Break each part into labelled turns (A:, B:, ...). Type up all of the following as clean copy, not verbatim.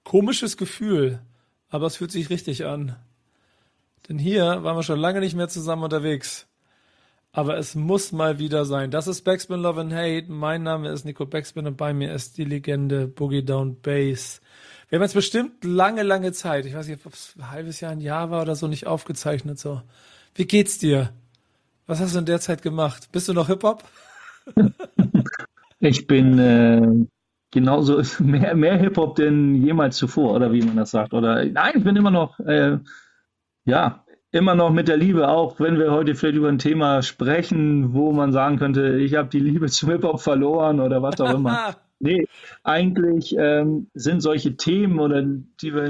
A: Komisches Gefühl, aber es fühlt sich richtig an. Denn hier waren wir schon lange nicht mehr zusammen unterwegs. Aber es muss mal wieder sein. Das ist Backspin Love and Hate. Mein Name ist Nico Backspin und bei mir ist die Legende Boogie Down Bass. Wir haben jetzt bestimmt lange, lange Zeit, ich weiß nicht, ob es ein halbes Jahr, ein Jahr war oder so, nicht aufgezeichnet. So. Wie geht's dir? Was hast du in der Zeit gemacht? Bist du noch Hip-Hop?
B: Ich bin genauso mehr Hip-Hop denn jemals zuvor, oder wie man das sagt. Oder nein, ich bin immer noch, ja, immer noch mit der Liebe, auch wenn wir heute vielleicht über ein Thema sprechen, wo man sagen könnte, ich habe die Liebe zum Hip-Hop verloren oder was auch immer. Nee, eigentlich sind solche Themen oder die wir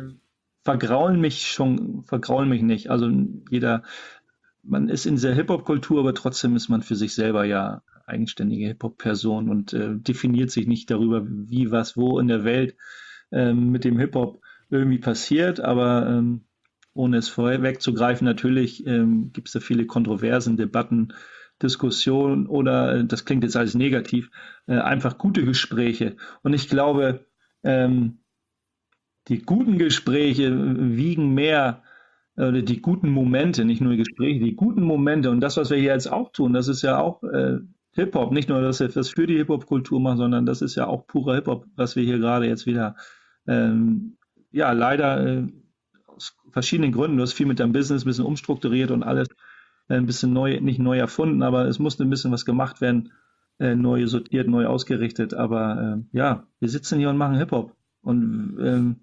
B: vergraulen mich nicht. Also jeder, man ist in dieser Hip-Hop-Kultur, aber trotzdem ist man für sich selber ja eigenständige Hip-Hop-Person und definiert sich nicht darüber, wie, was, wo in der Welt mit dem Hip-Hop irgendwie passiert. Aber ohne es vorwegzugreifen, natürlich gibt es da viele Kontroversen, Debatten, Diskussionen oder, das klingt jetzt alles negativ, einfach gute Gespräche. Und ich glaube, ähm, die guten Gespräche wiegen mehr oder die guten Momente, nicht nur die Gespräche, die guten Momente und das, was wir hier jetzt auch tun, das ist ja auch Hip-Hop, nicht nur, dass wir das für die Hip-Hop-Kultur machen, sondern das ist ja auch purer Hip-Hop, was wir hier gerade jetzt wieder, ähm, ja, leider aus verschiedenen Gründen, du hast viel mit deinem Business ein bisschen umstrukturiert und alles ein bisschen neu, nicht neu erfunden, aber es musste ein bisschen was gemacht werden, neu sortiert, neu ausgerichtet, aber ja, wir sitzen hier und machen Hip-Hop und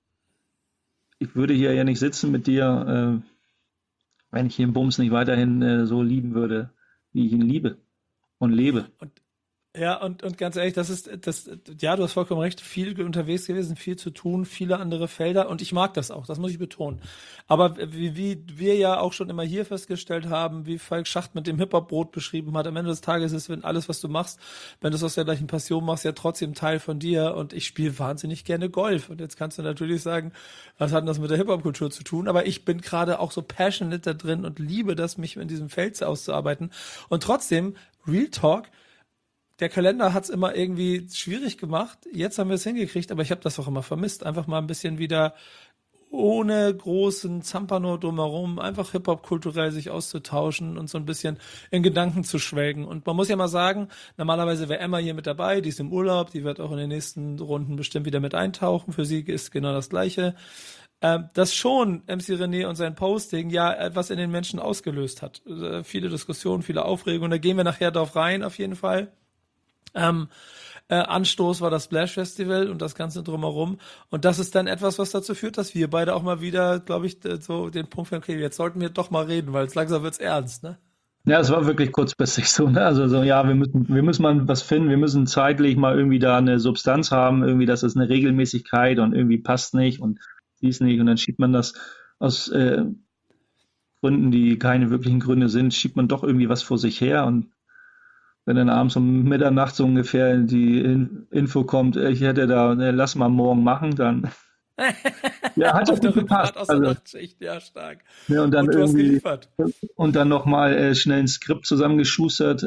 B: ich würde hier ja nicht sitzen mit dir, wenn ich den Bums nicht weiterhin so lieben würde, wie ich ihn liebe und lebe.
A: Und ja, und ganz ehrlich, ja, du hast vollkommen recht, viel unterwegs gewesen, viel zu tun, viele andere Felder und ich mag das auch, das muss ich betonen. Aber wie wir ja auch schon immer hier festgestellt haben, wie Falk Schacht mit dem Hip-Hop-Brot beschrieben hat, am Ende des Tages ist, wenn alles, was du machst, wenn du es aus der gleichen Passion machst, ja trotzdem Teil von dir und ich spiele wahnsinnig gerne Golf. Und jetzt kannst du natürlich sagen, was hat denn das mit der Hip-Hop-Kultur zu tun? Aber ich bin gerade auch so passionate da drin und liebe das, mich in diesem Feld auszuarbeiten. Und trotzdem, Real Talk, der Kalender hat's immer irgendwie schwierig gemacht. Jetzt haben wir es hingekriegt, aber ich habe das auch immer vermisst. Einfach mal ein bisschen wieder ohne großen Zampano drumherum, einfach Hip-Hop kulturell sich auszutauschen und so ein bisschen in Gedanken zu schwelgen. Und man muss ja mal sagen, normalerweise wäre Emma hier mit dabei, die ist im Urlaub, die wird auch in den nächsten Runden bestimmt wieder mit eintauchen. Für sie ist genau das Gleiche. Dass schon MC René und sein Posting ja etwas in den Menschen ausgelöst hat. Viele Diskussionen, viele Aufregungen, da gehen wir nachher drauf rein, auf jeden Fall. Ähm, Anstoß war das Splash Festival und das Ganze drumherum. Und das ist dann etwas, was dazu führt, dass wir beide auch mal wieder, glaube ich, so den Punkt finden, okay, jetzt sollten wir doch mal reden, weil es langsam wird's ernst, ne?
B: Ja, es war wirklich kurzfristig so, ne? Also so, ja, wir müssen mal was finden, wir müssen zeitlich mal irgendwie da eine Substanz haben, irgendwie, das ist eine Regelmäßigkeit und irgendwie passt nicht und dies nicht und dann schiebt man das aus Gründen, die keine wirklichen Gründe sind, schiebt man doch irgendwie was vor sich her und wenn dann abends um Mitternacht so ungefähr die Info kommt, ich hätte da, ne, lass mal morgen machen, dann, ja, hat ja
A: Auf
B: gut
A: der
B: gepasst.
A: Rückfahrt aus der
B: Also,
A: Nachtschicht, ja, stark.
B: ne, und dann
A: Und du hast
B: irgendwie,
A: geliefert.
B: und dann nochmal schnell ein Skript zusammengeschustert.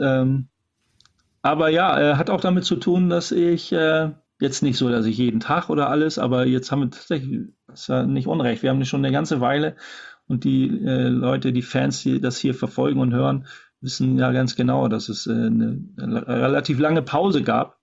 B: Aber ja, hat auch damit zu tun, dass ich jetzt nicht so, dass ich jeden Tag oder alles, aber jetzt haben wir tatsächlich, das ist ja nicht unrecht, wir haben schon eine ganze Weile und die Leute, die Fans, die das hier verfolgen und hören, wissen ja ganz genau, dass es eine relativ lange Pause gab.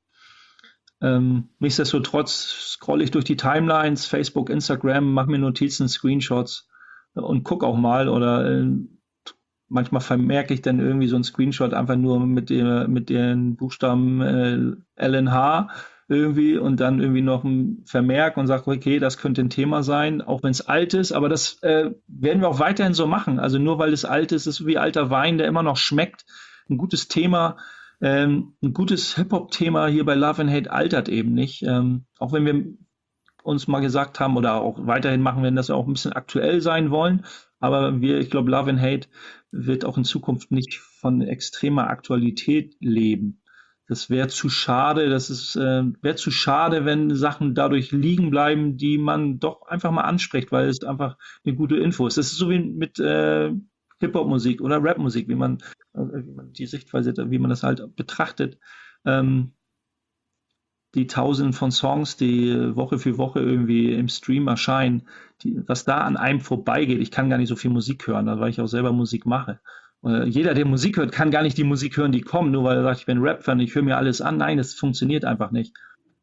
B: Nichtsdestotrotz scrolle ich durch die Timelines, Facebook, Instagram, mache mir Notizen, Screenshots und gucke auch mal oder manchmal vermerke ich dann irgendwie so 'n Screenshot einfach nur mit den Buchstaben LNH irgendwie und dann irgendwie noch ein Vermerk und sage, okay, das könnte ein Thema sein, auch wenn es alt ist, aber das werden wir auch weiterhin so machen. Also nur weil es alt ist, ist wie alter Wein, der immer noch schmeckt. Ein gutes Thema, ein gutes Hip-Hop-Thema hier bei Love and Hate altert eben nicht. Auch wenn wir uns mal gesagt haben oder auch weiterhin machen werden, dass wir auch ein bisschen aktuell sein wollen. Aber ich glaube, Love and Hate wird auch in Zukunft nicht von extremer Aktualität leben. Das wäre zu schade, wäre zu schade, wenn Sachen dadurch liegen bleiben, die man doch einfach mal anspricht, weil es einfach eine gute Info ist. Das ist so wie mit Hip-Hop-Musik oder Rap-Musik, wie man die Sichtweise, wie man das halt betrachtet. Ähm, die Tausenden von Songs, die Woche für Woche irgendwie im Stream erscheinen, was da an einem vorbeigeht. Ich kann gar nicht so viel Musik hören, weil ich auch selber Musik mache. Jeder, der Musik hört, kann gar nicht die Musik hören, die kommt, nur weil er sagt, ich bin Rap-Fan, ich höre mir alles an. Nein, das funktioniert einfach nicht.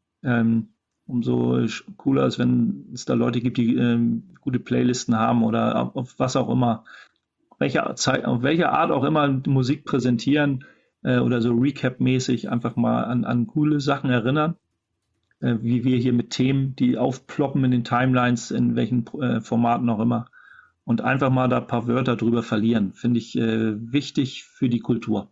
B: Umso cooler ist, wenn es da Leute gibt, die gute Playlisten haben oder auf was auch immer, auf welche Art auch immer Musik präsentieren oder so Recap-mäßig einfach mal an coole Sachen erinnern, wie wir hier mit Themen, die aufploppen in den Timelines, in welchen Formaten auch immer, und einfach mal da ein paar Wörter drüber verlieren, finde ich wichtig für die Kultur.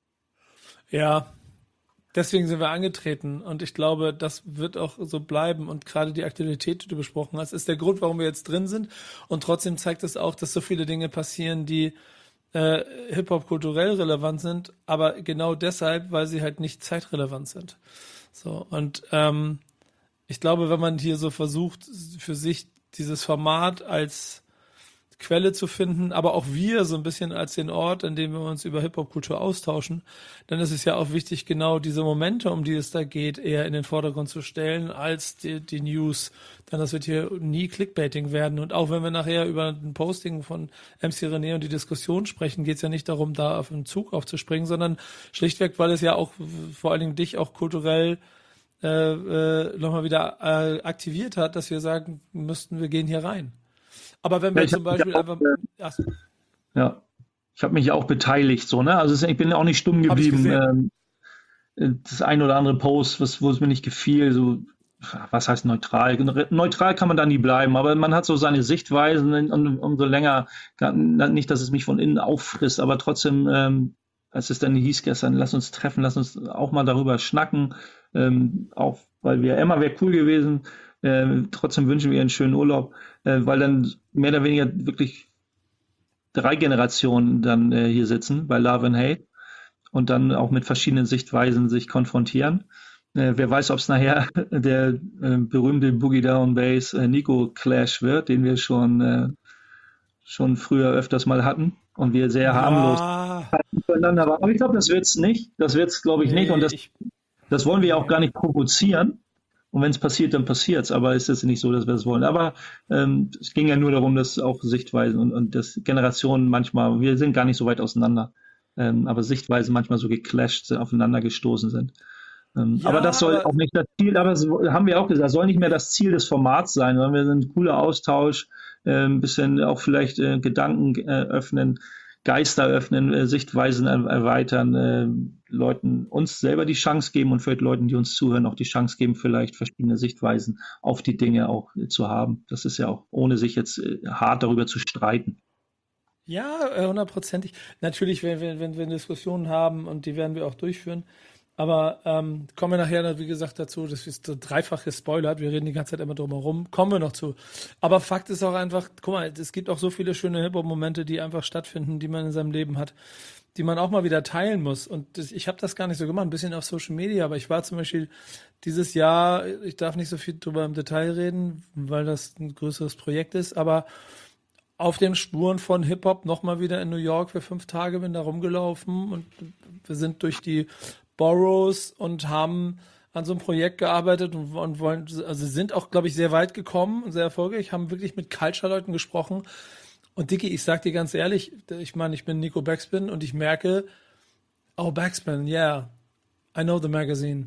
A: Ja, deswegen sind wir angetreten und ich glaube, das wird auch so bleiben und gerade die Aktualität, die du besprochen hast, ist der Grund, warum wir jetzt drin sind und trotzdem zeigt es auch, dass so viele Dinge passieren, die Hip-Hop kulturell relevant sind, aber genau deshalb, weil sie halt nicht zeitrelevant sind. So, und ich glaube, wenn man hier so versucht, für sich dieses Format als Quelle zu finden, aber auch wir so ein bisschen als den Ort, an dem wir uns über Hip-Hop-Kultur austauschen, dann ist es ja auch wichtig, genau diese Momente, um die es da geht, eher in den Vordergrund zu stellen, als die News. Denn das wird hier nie Clickbaiting werden. Und auch wenn wir nachher über ein Posting von MC René und die Diskussion sprechen, geht es ja nicht darum, da auf einen Zug aufzuspringen, sondern schlichtweg, weil es ja auch vor allen Dingen dich auch kulturell nochmal wieder aktiviert hat, dass wir sagen müssten, wir gehen hier rein. Aber wenn
B: Ja,
A: wir zum Beispiel einfach, ach,
B: ja, ich habe mich ja auch beteiligt, so, ne? Also ich bin auch nicht stumm
A: habe ich
B: geblieben.
A: gesehen.
B: Das ein oder andere Post, wo es mir nicht gefiel, so, was heißt neutral? Neutral kann man da nie bleiben, aber man hat so seine Sichtweisen und umso länger, nicht, dass es mich von innen auffrisst, aber trotzdem, als es dann hieß gestern, lass uns treffen, lass uns auch mal darüber schnacken, auch weil Emma wäre cool gewesen, trotzdem wünschen wir ihr einen schönen Urlaub, weil dann mehr oder weniger wirklich 3 Generationen dann hier sitzen bei Love and Hate und dann auch mit verschiedenen Sichtweisen sich konfrontieren. Wer weiß, ob es nachher der berühmte Boogie Down Bass Nico Clash wird, den wir schon früher öfters mal hatten und wir sehr harmlos
A: Ja,
B: miteinander waren. Aber ich glaube, das wird's nicht. Das wird's, glaube ich, nicht. Und
A: nee,
B: das wollen wir ja auch
A: nee.
B: gar nicht provozieren. Und wenn es passiert, dann passiert's. Aber es ist nicht so, dass wir das wollen. Aber es ging ja nur darum, dass auch Sichtweisen und dass Generationen manchmal, wir sind gar nicht so weit auseinander, aber Sichtweisen manchmal so geclasht sind, aufeinander gestoßen sind. Aber das
A: Ja,
B: soll
A: aber
B: auch nicht das Ziel, aber haben wir auch gesagt, soll nicht mehr das Ziel des Formats sein, sondern wir sind ein cooler Austausch, ein bisschen auch vielleicht Gedanken öffnen, Geister öffnen, Sichtweisen erweitern, Leuten uns selber die Chance geben und vielleicht Leuten, die uns zuhören, auch die Chance geben, vielleicht verschiedene Sichtweisen auf die Dinge auch zu haben. Das ist ja auch, ohne sich jetzt hart darüber zu streiten.
A: ja, hundertprozentig. Natürlich, wenn wir Diskussionen haben und die werden wir auch durchführen. Aber kommen wir nachher, wie gesagt, dazu, das ist so dreifach gespoilert. Wir reden die ganze Zeit immer drum herum. Kommen wir noch zu. Aber Fakt ist auch einfach, guck mal, es gibt auch so viele schöne Hip-Hop-Momente, die einfach stattfinden, die man in seinem Leben hat, die man auch mal wieder teilen muss. Und ich habe das gar nicht so gemacht, ein bisschen auf Social Media, aber ich war zum Beispiel dieses Jahr, ich darf nicht so viel drüber im Detail reden, weil das ein größeres Projekt ist, aber auf den Spuren von Hip-Hop nochmal wieder in New York für 5 Tage, bin da rumgelaufen und wir sind durch die Boroughs und haben an so einem Projekt gearbeitet und wollen, also sind auch, glaube ich, sehr weit gekommen und sehr erfolgreich, haben wirklich mit Culture-Leuten gesprochen. Und Dicky, ich sag dir ganz ehrlich, ich meine, ich bin Nico Backspin und ich merke, oh, Backspin, yeah, I know the magazine.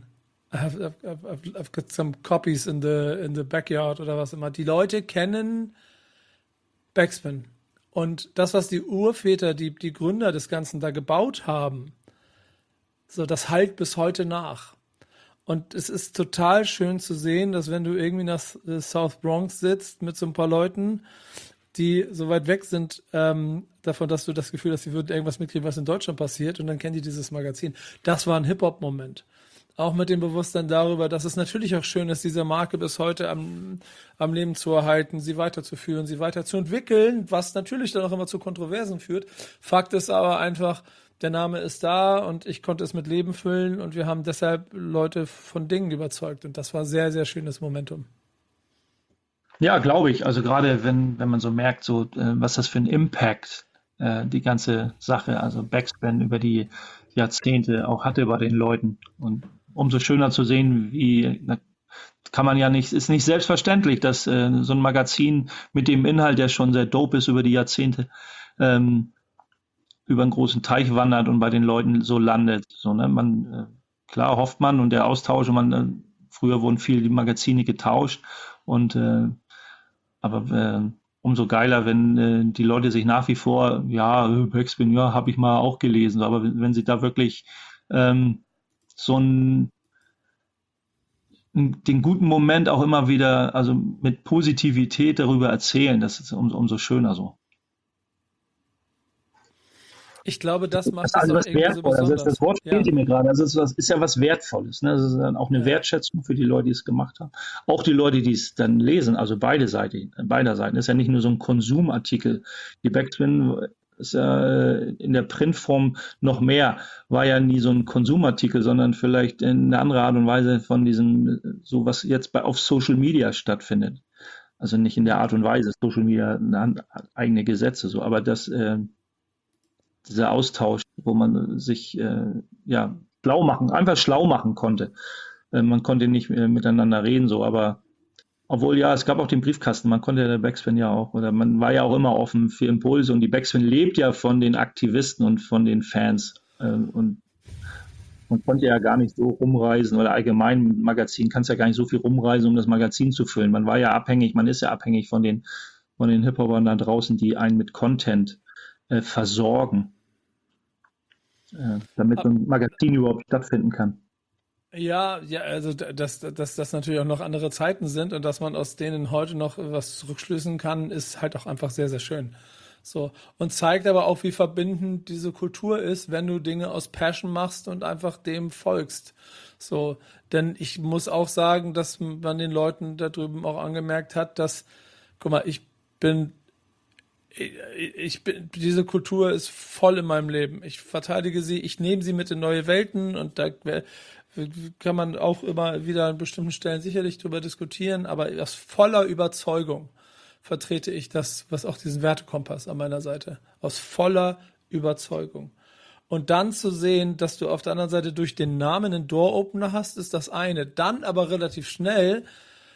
A: I've got some copies in the backyard oder was immer. Die Leute kennen Backspin. Und das, was die Urväter, die Gründer des Ganzen da gebaut haben, so, das hallt bis heute nach. Und es ist total schön zu sehen, dass wenn du irgendwie nach South Bronx sitzt mit so ein paar Leuten, die so weit weg sind davon, dass du das Gefühl hast, sie würden irgendwas mitkriegen, was in Deutschland passiert, und dann kennen die dieses Magazin. Das war ein Hip-Hop-Moment. Auch mit dem Bewusstsein darüber, dass es natürlich auch schön ist, diese Marke bis heute am Leben zu erhalten, sie weiterzuführen, sie weiterzuentwickeln, was natürlich dann auch immer zu Kontroversen führt. Fakt ist aber einfach, der Name ist da und ich konnte es mit Leben füllen und wir haben deshalb Leute von Dingen überzeugt und das war sehr, sehr schönes Momentum.
B: Ja, glaube ich. Also gerade wenn man so merkt, so was das für einen Impact die ganze Sache, also Backspin über die Jahrzehnte auch hatte bei den Leuten. Und umso schöner zu sehen, kann man ja nicht, ist nicht selbstverständlich, dass so ein Magazin mit dem Inhalt, der schon sehr dope ist über die Jahrzehnte, ähm, über einen großen Teich wandert und bei den Leuten so landet. So, ne? Klar hofft man und der Austausch, früher wurden viel die Magazine getauscht und aber umso geiler, wenn die Leute sich nach wie vor, ja, Backspin, ja, habe ich mal auch gelesen, aber wenn sie da wirklich so den guten Moment auch immer wieder, also mit Positivität darüber erzählen, das ist umso schöner so.
A: Ich glaube, das
B: Das ist
A: macht es
B: also
A: auch
B: was
A: irgendwie so
B: Wertvolles. Also das
A: besonders.
B: Wort
A: Ja,
B: fehlte mir gerade. Also ist ja was Wertvolles. Ne? Das ist dann auch eine
A: ja.
B: Wertschätzung für die Leute, die es gemacht haben. Auch die Leute, die es dann lesen, also beider Seiten. Das ist ja nicht nur so ein Konsumartikel. Die Backspin ist ja in der Printform noch mehr. War ja nie so ein Konsumartikel, sondern vielleicht in einer anderen Art und Weise von diesem, so was jetzt auf Social Media stattfindet. Also nicht in der
A: Mhm.
B: Art und Weise. Social Media hat eigene Gesetze so, aber dieser Austausch, wo man sich ja einfach schlau machen konnte. Man konnte nicht miteinander reden, so, aber obwohl ja, es gab auch den Briefkasten, man konnte ja der Backspin ja auch, oder man war ja auch immer offen für Impulse und die Backspin lebt ja von den Aktivisten und von den Fans. Und man konnte ja gar nicht so rumreisen oder allgemein mit Magazin kannst ja gar nicht so viel rumreisen, um das Magazin zu füllen. Man ist ja abhängig von den Hip-Hopern da draußen, die einen mit Content versorgen, damit so ein Magazin überhaupt stattfinden kann.
A: Ja, ja, also dass das natürlich auch noch andere Zeiten sind und dass man aus denen heute noch was zurückschließen kann, ist halt auch einfach sehr, sehr schön. So. Und zeigt aber auch, wie verbindend diese Kultur ist, wenn du Dinge aus Passion machst und einfach dem folgst. So. Denn ich muss auch sagen, dass man den Leuten da drüben auch angemerkt hat, dass, guck mal, bin diese Kultur ist voll in meinem Leben. Ich verteidige sie, ich nehme sie mit in neue Welten und da kann man auch immer wieder an bestimmten Stellen sicherlich drüber diskutieren, aber aus voller Überzeugung vertrete ich das, was auch diesen Wertekompass an meiner Seite. Aus voller Überzeugung. Und dann zu sehen, dass du auf der anderen Seite durch den Namen einen Door-Opener hast, ist das eine. Dann aber relativ schnell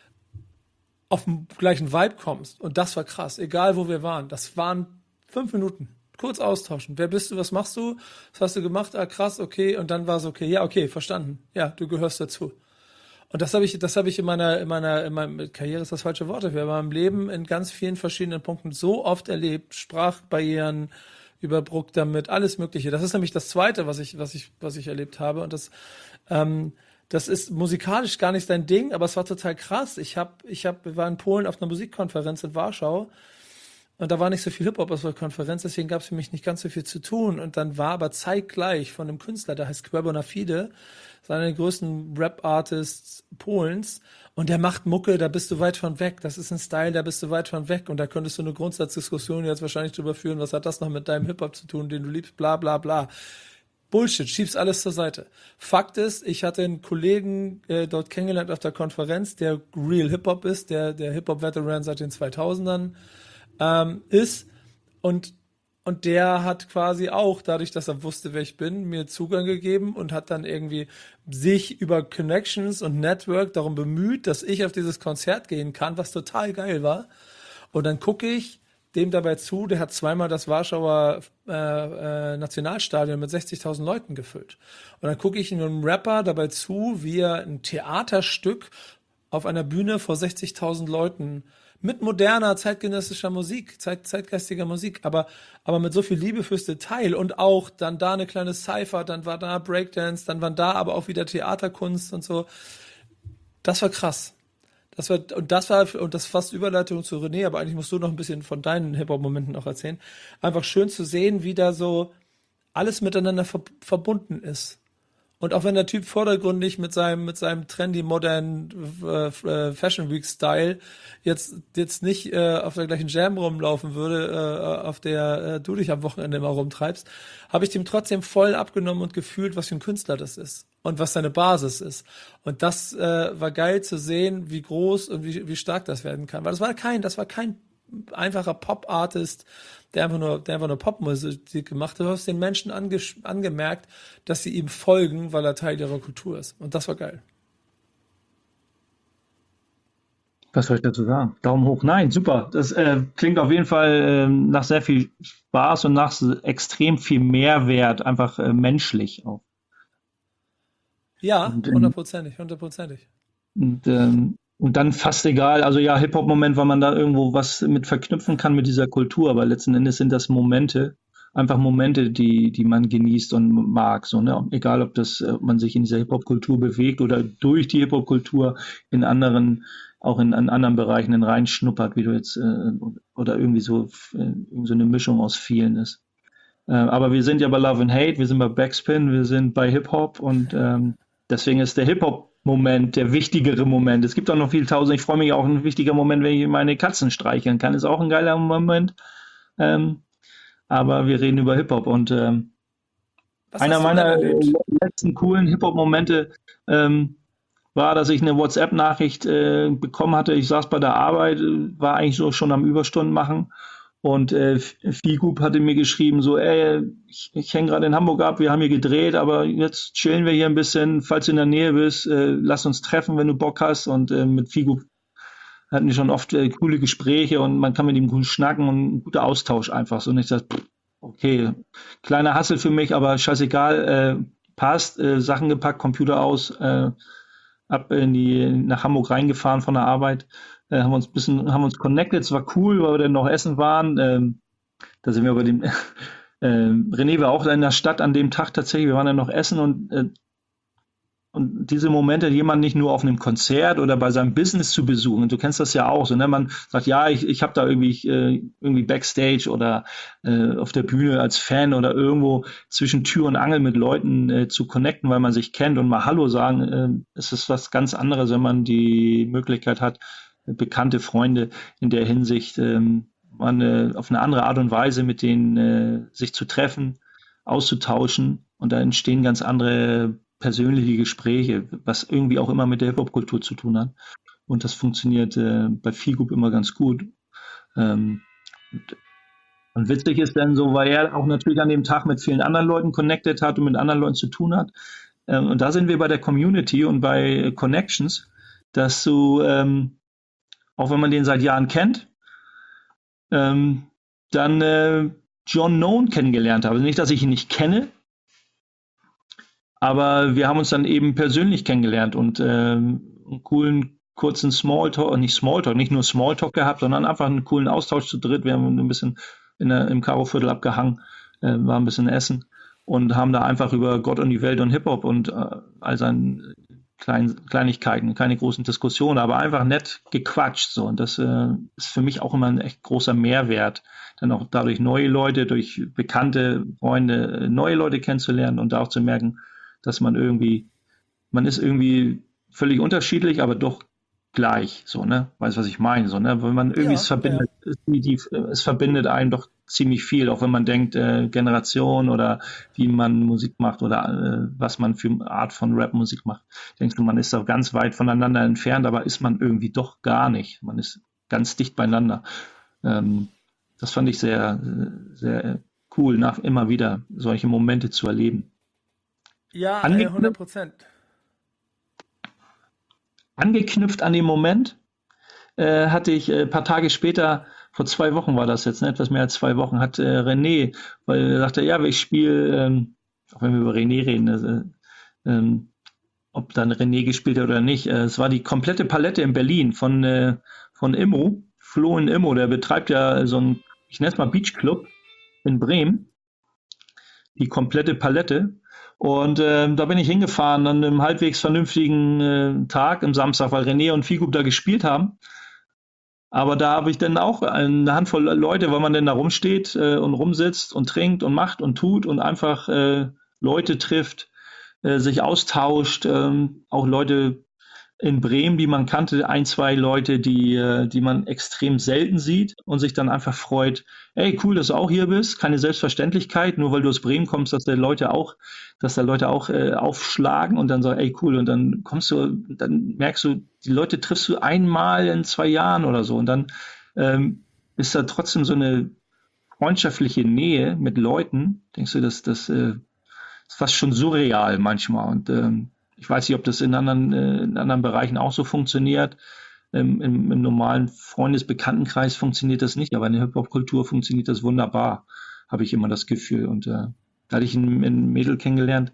A: auf den gleichen Vibe kommst. Und das war krass, egal wo wir waren. Das waren 5 Minuten. Kurz austauschen. Wer bist du? Was machst du? Was hast du gemacht? Ah, krass, okay. Und dann war es okay. Ja, okay, verstanden. Ja, du gehörst dazu. Und das habe ich in meiner Karriere ist das falsche Wort dafür, aber im Leben in ganz vielen verschiedenen Punkten so oft erlebt. Sprachbarrieren überbrückt damit, alles Mögliche. Das ist nämlich das Zweite, was ich erlebt habe. Und das ist musikalisch gar nicht dein Ding, aber es war total krass. Wir waren in Polen auf einer Musikkonferenz in Warschau und da war nicht so viel Hip-Hop auf der Konferenz, deswegen gab es für mich nicht ganz so viel zu tun. Und dann war aber zeitgleich von einem Künstler, der heißt Quebo Fide, ist einer der größten Rap-Artists Polens. Und der macht Mucke, da bist du weit von weg. Das ist ein Style, da bist du weit von weg. Und da könntest du eine Grundsatzdiskussion jetzt wahrscheinlich drüber führen, was hat das noch mit deinem Hip-Hop zu tun, den du liebst, bla bla bla. Bullshit, schieb's alles zur Seite. Fakt ist, ich hatte einen Kollegen dort kennengelernt auf der Konferenz, der Real Hip-Hop ist, der Hip-Hop-Veteran seit den 2000ern ist und und der hat quasi auch, dadurch, dass er wusste, wer ich bin, mir Zugang gegeben und hat dann irgendwie sich über Connections und Network darum bemüht, dass ich auf dieses Konzert gehen kann, was total geil war. Und dann gucke ich dem dabei zu, der hat zweimal das Warschauer Nationalstadion mit 60.000 Leuten gefüllt. Und dann gucke ich einem Rapper dabei zu, wie er ein Theaterstück auf einer Bühne vor 60.000 Leuten mit moderner, zeitgenössischer Musik, zeitgeistiger Musik, aber mit so viel Liebe fürs Detail und auch dann da eine kleine Cypher, dann war da Breakdance, dann waren da aber auch wieder Theaterkunst und so. Das war krass. Und das fast Überleitung zu René, aber eigentlich musst du noch ein bisschen von deinen Hip-Hop-Momenten auch erzählen. Einfach schön zu sehen, wie da so alles miteinander verbunden ist. Und auch wenn der Typ vordergründig mit seinem trendy, modernen Fashion Week Style jetzt nicht auf der gleichen Jam rumlaufen würde, auf der du dich am Wochenende immer rumtreibst, habe ich dem trotzdem voll abgenommen und gefühlt, was für ein Künstler das ist und was seine Basis ist. Und das war geil zu sehen, wie groß und wie stark das werden kann. Weil das war kein einfacher Pop-Artist, der einfach nur Popmusik gemacht hat. Du hast den Menschen angemerkt, dass sie ihm folgen, weil er Teil ihrer Kultur ist. Und das war geil.
B: Was soll ich dazu sagen? Daumen hoch. Nein, super. Das klingt auf jeden Fall nach sehr viel Spaß und nach extrem viel Mehrwert, einfach menschlich auch.
A: Ja,
B: Und,
A: hundertprozentig, hundertprozentig.
B: und dann fast egal, also ja, Hip-Hop-Moment, weil man da irgendwo was mit verknüpfen kann mit dieser Kultur, aber letzten Endes sind das Momente, einfach Momente, die man genießt und mag, so, ne? Egal, ob man sich in dieser Hip-Hop-Kultur bewegt oder durch die Hip-Hop-Kultur in anderen, auch in anderen Bereichen reinschnuppert, wie du jetzt, oder irgendwie so eine Mischung aus vielen ist. Aber wir sind ja bei Love and Hate, wir sind bei Backspin, wir sind bei Hip-Hop und deswegen ist der Hip-Hop-Moment der wichtigere Moment. Es gibt auch noch viele tausend, ich freue mich auch, ein wichtiger Moment, wenn ich meine Katzen streicheln kann, ist auch ein geiler Moment. Ähm, aber wir reden über Hip-Hop und
A: Was
B: einer
A: hast du denn
B: meiner
A: erlebt?
B: letzten coolen Hip-Hop-Momente ähm, war, dass ich eine WhatsApp-Nachricht bekommen hatte. Ich saß bei der Arbeit, war eigentlich so schon am Überstunden machen und Figub hatte mir geschrieben, so, ey, ich hänge gerade in Hamburg ab, wir haben hier gedreht, aber jetzt chillen wir hier ein bisschen. Falls du in der Nähe bist, lass uns treffen, wenn du Bock hast. Und mit Figub hatten wir schon oft coole Gespräche und man kann mit ihm gut schnacken und ein guter Austausch einfach. So, und ich dachte, okay, kleiner Hassel für mich, aber scheißegal, passt, Sachen gepackt, Computer aus, nach Hamburg reingefahren von der Arbeit, haben uns connected, es war cool, weil wir dann noch essen waren. Da sind wir bei dem René war auch in der Stadt an dem Tag tatsächlich, wir waren dann noch essen und diese Momente, jemanden nicht nur auf einem Konzert oder bei seinem Business zu besuchen, und du kennst das ja auch, so, ne? Man sagt, ja, ich habe da irgendwie Backstage oder auf der Bühne als Fan oder irgendwo zwischen Tür und Angel mit Leuten zu connecten, weil man sich kennt und mal Hallo sagen, es ist was ganz anderes, wenn man die Möglichkeit hat, bekannte Freunde in der Hinsicht auf eine andere Art und Weise mit denen sich zu treffen, auszutauschen und da entstehen ganz andere persönliche Gespräche, was irgendwie auch immer mit der Hip-Hop-Kultur zu tun hat. Und das funktioniert bei Figub immer ganz gut. Ähm, und witzig ist dann so, weil er auch natürlich an dem Tag mit vielen anderen Leuten connected hat und mit anderen Leuten zu tun hat. Und da sind wir bei der Community und bei Connections, dass du, auch wenn man den seit Jahren kennt, ähm, dann John Known kennengelernt habe. Also nicht, dass ich ihn nicht kenne, aber wir haben uns dann eben persönlich kennengelernt und einen coolen, kurzen Smalltalk, nicht nur Smalltalk gehabt, sondern einfach einen coolen Austausch zu dritt. Wir haben ein bisschen im Karo-Viertel abgehangen, waren ein bisschen essen und haben da einfach über Gott und die Welt und Hip-Hop und all seinen Kleinigkeiten, keine großen Diskussionen, aber einfach nett gequatscht. So. Und das ist für mich auch immer ein echt großer Mehrwert, dann auch dadurch neue Leute, durch bekannte Freunde, neue Leute kennenzulernen und da auch zu merken, dass man ist irgendwie völlig unterschiedlich, aber doch gleich, so, ne? Weißt du, was ich meine? So, ne? Wenn man irgendwie
A: Ja, ja.
B: es verbindet einen doch ziemlich viel, auch wenn man denkt, Generation oder wie man Musik macht oder was man für eine Art von Rap-Musik macht. Denkst du, man ist da ganz weit voneinander entfernt, aber ist man irgendwie doch gar nicht. Man ist ganz dicht beieinander. Ähm, Das fand ich sehr, sehr cool, immer wieder solche Momente zu erleben.
A: Ja,
B: Angeknüpft
A: 100%.
B: Angeknüpft an den Moment hatte ich ein paar Tage später, vor 2 Wochen war das jetzt, ne, etwas mehr als 2 Wochen, hat René, weil er sagte, ja, ich spiele, auch wenn wir über René reden, ob dann René gespielt hat oder nicht, es war die komplette Palette in Berlin von Immo, Flo in Immo, der betreibt ja so einen, ich nenne es mal Beachclub in Bremen, die komplette Palette. Und da bin ich hingefahren an einem halbwegs vernünftigen Tag, am Samstag, weil René und Figub da gespielt haben. Aber da habe ich dann auch eine Handvoll Leute, weil man denn da rumsteht und rumsitzt und trinkt und macht und tut und einfach Leute trifft, sich austauscht, auch Leute in Bremen, die man kannte, ein, zwei Leute, die man extrem selten sieht und sich dann einfach freut, ey, cool, dass du auch hier bist. Keine Selbstverständlichkeit, nur weil du aus Bremen kommst, dass da Leute auch aufschlagen und dann sagen, ey, cool, und dann merkst du, die Leute triffst du einmal in 2 Jahren oder so und dann ähm, ist da trotzdem so eine freundschaftliche Nähe mit Leuten. Denkst du, das ist fast schon surreal manchmal. Und ich weiß nicht, ob das in anderen Bereichen auch so funktioniert. Im normalen Freundesbekanntenkreis funktioniert das nicht, aber in der Hip-Hop-Kultur funktioniert das wunderbar, habe ich immer das Gefühl. Und da hatte ich ein Mädel kennengelernt,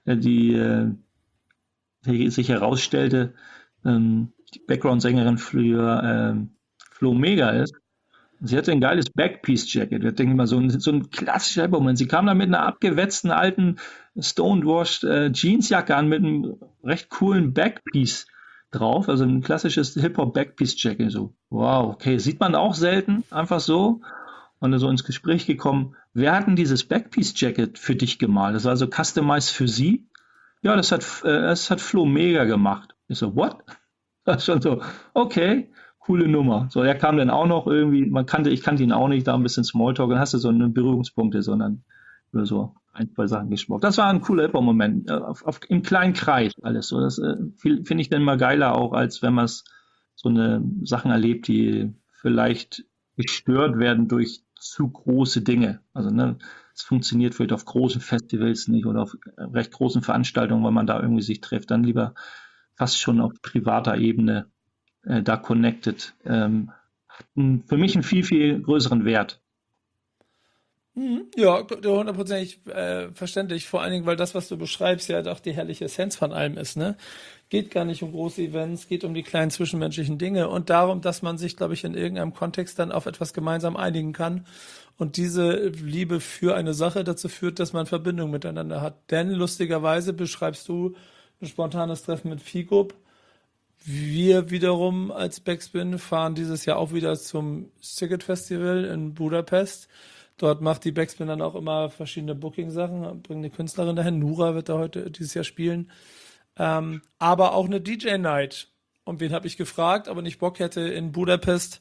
B: die sich herausstellte, die Background-Sängerin für Flo Mega ist. Sie hatte ein geiles Backpiece-Jacket. Ich denke mal, so ein klassischer Moment. Sie kam da mit einer abgewetzten alten Stonewashed Jeansjacke an mit einem recht coolen Backpiece drauf. Also ein klassisches Hip-Hop-Backpiece-Jacket. So, wow, okay. Sieht man auch selten, einfach so. Und dann so ins Gespräch gekommen. Wer hat denn dieses Backpiece-Jacket für dich gemalt? Das war also customized für sie? Ja, das hat Flo Mega gemacht. Ich so, what? Das ist schon so, okay, coole Nummer. So, er kam dann auch noch irgendwie, ich kannte ihn auch nicht, da ein bisschen Smalltalk, dann hast du so eine Berührungspunkte, sondern über so ein, zwei Sachen gesprochen. Das war ein cooler Hip-Hop-Moment, im kleinen Kreis alles so. Das finde ich dann immer geiler auch, als wenn man so eine Sachen erlebt, die vielleicht gestört werden durch zu große Dinge. Also, ne, es funktioniert vielleicht auf großen Festivals nicht oder auf recht großen Veranstaltungen, weil man da irgendwie sich trifft. Dann lieber fast schon auf privater Ebene da connected. Hat für mich einen viel, viel größeren Wert.
A: Mhm. Ja, hundertprozentig verständlich. Vor allen Dingen, weil das, was du beschreibst, ja doch die herrliche Essenz von allem ist, ne? Geht gar nicht um große Events, geht um die kleinen zwischenmenschlichen Dinge und darum, dass man sich, glaube ich, in irgendeinem Kontext dann auf etwas gemeinsam einigen kann und diese Liebe für eine Sache dazu führt, dass man Verbindung miteinander hat. Denn lustigerweise beschreibst du ein spontanes Treffen mit Figub. Wir wiederum als Backspin fahren dieses Jahr auch wieder zum Siget Festival in Budapest. Dort macht die Backspin dann auch immer verschiedene Booking-Sachen, bringt eine Künstlerin dahin. Nura wird da heute dieses Jahr spielen. Aber auch eine DJ-Night. Und wen habe ich gefragt, ob er nicht Bock hätte, in Budapest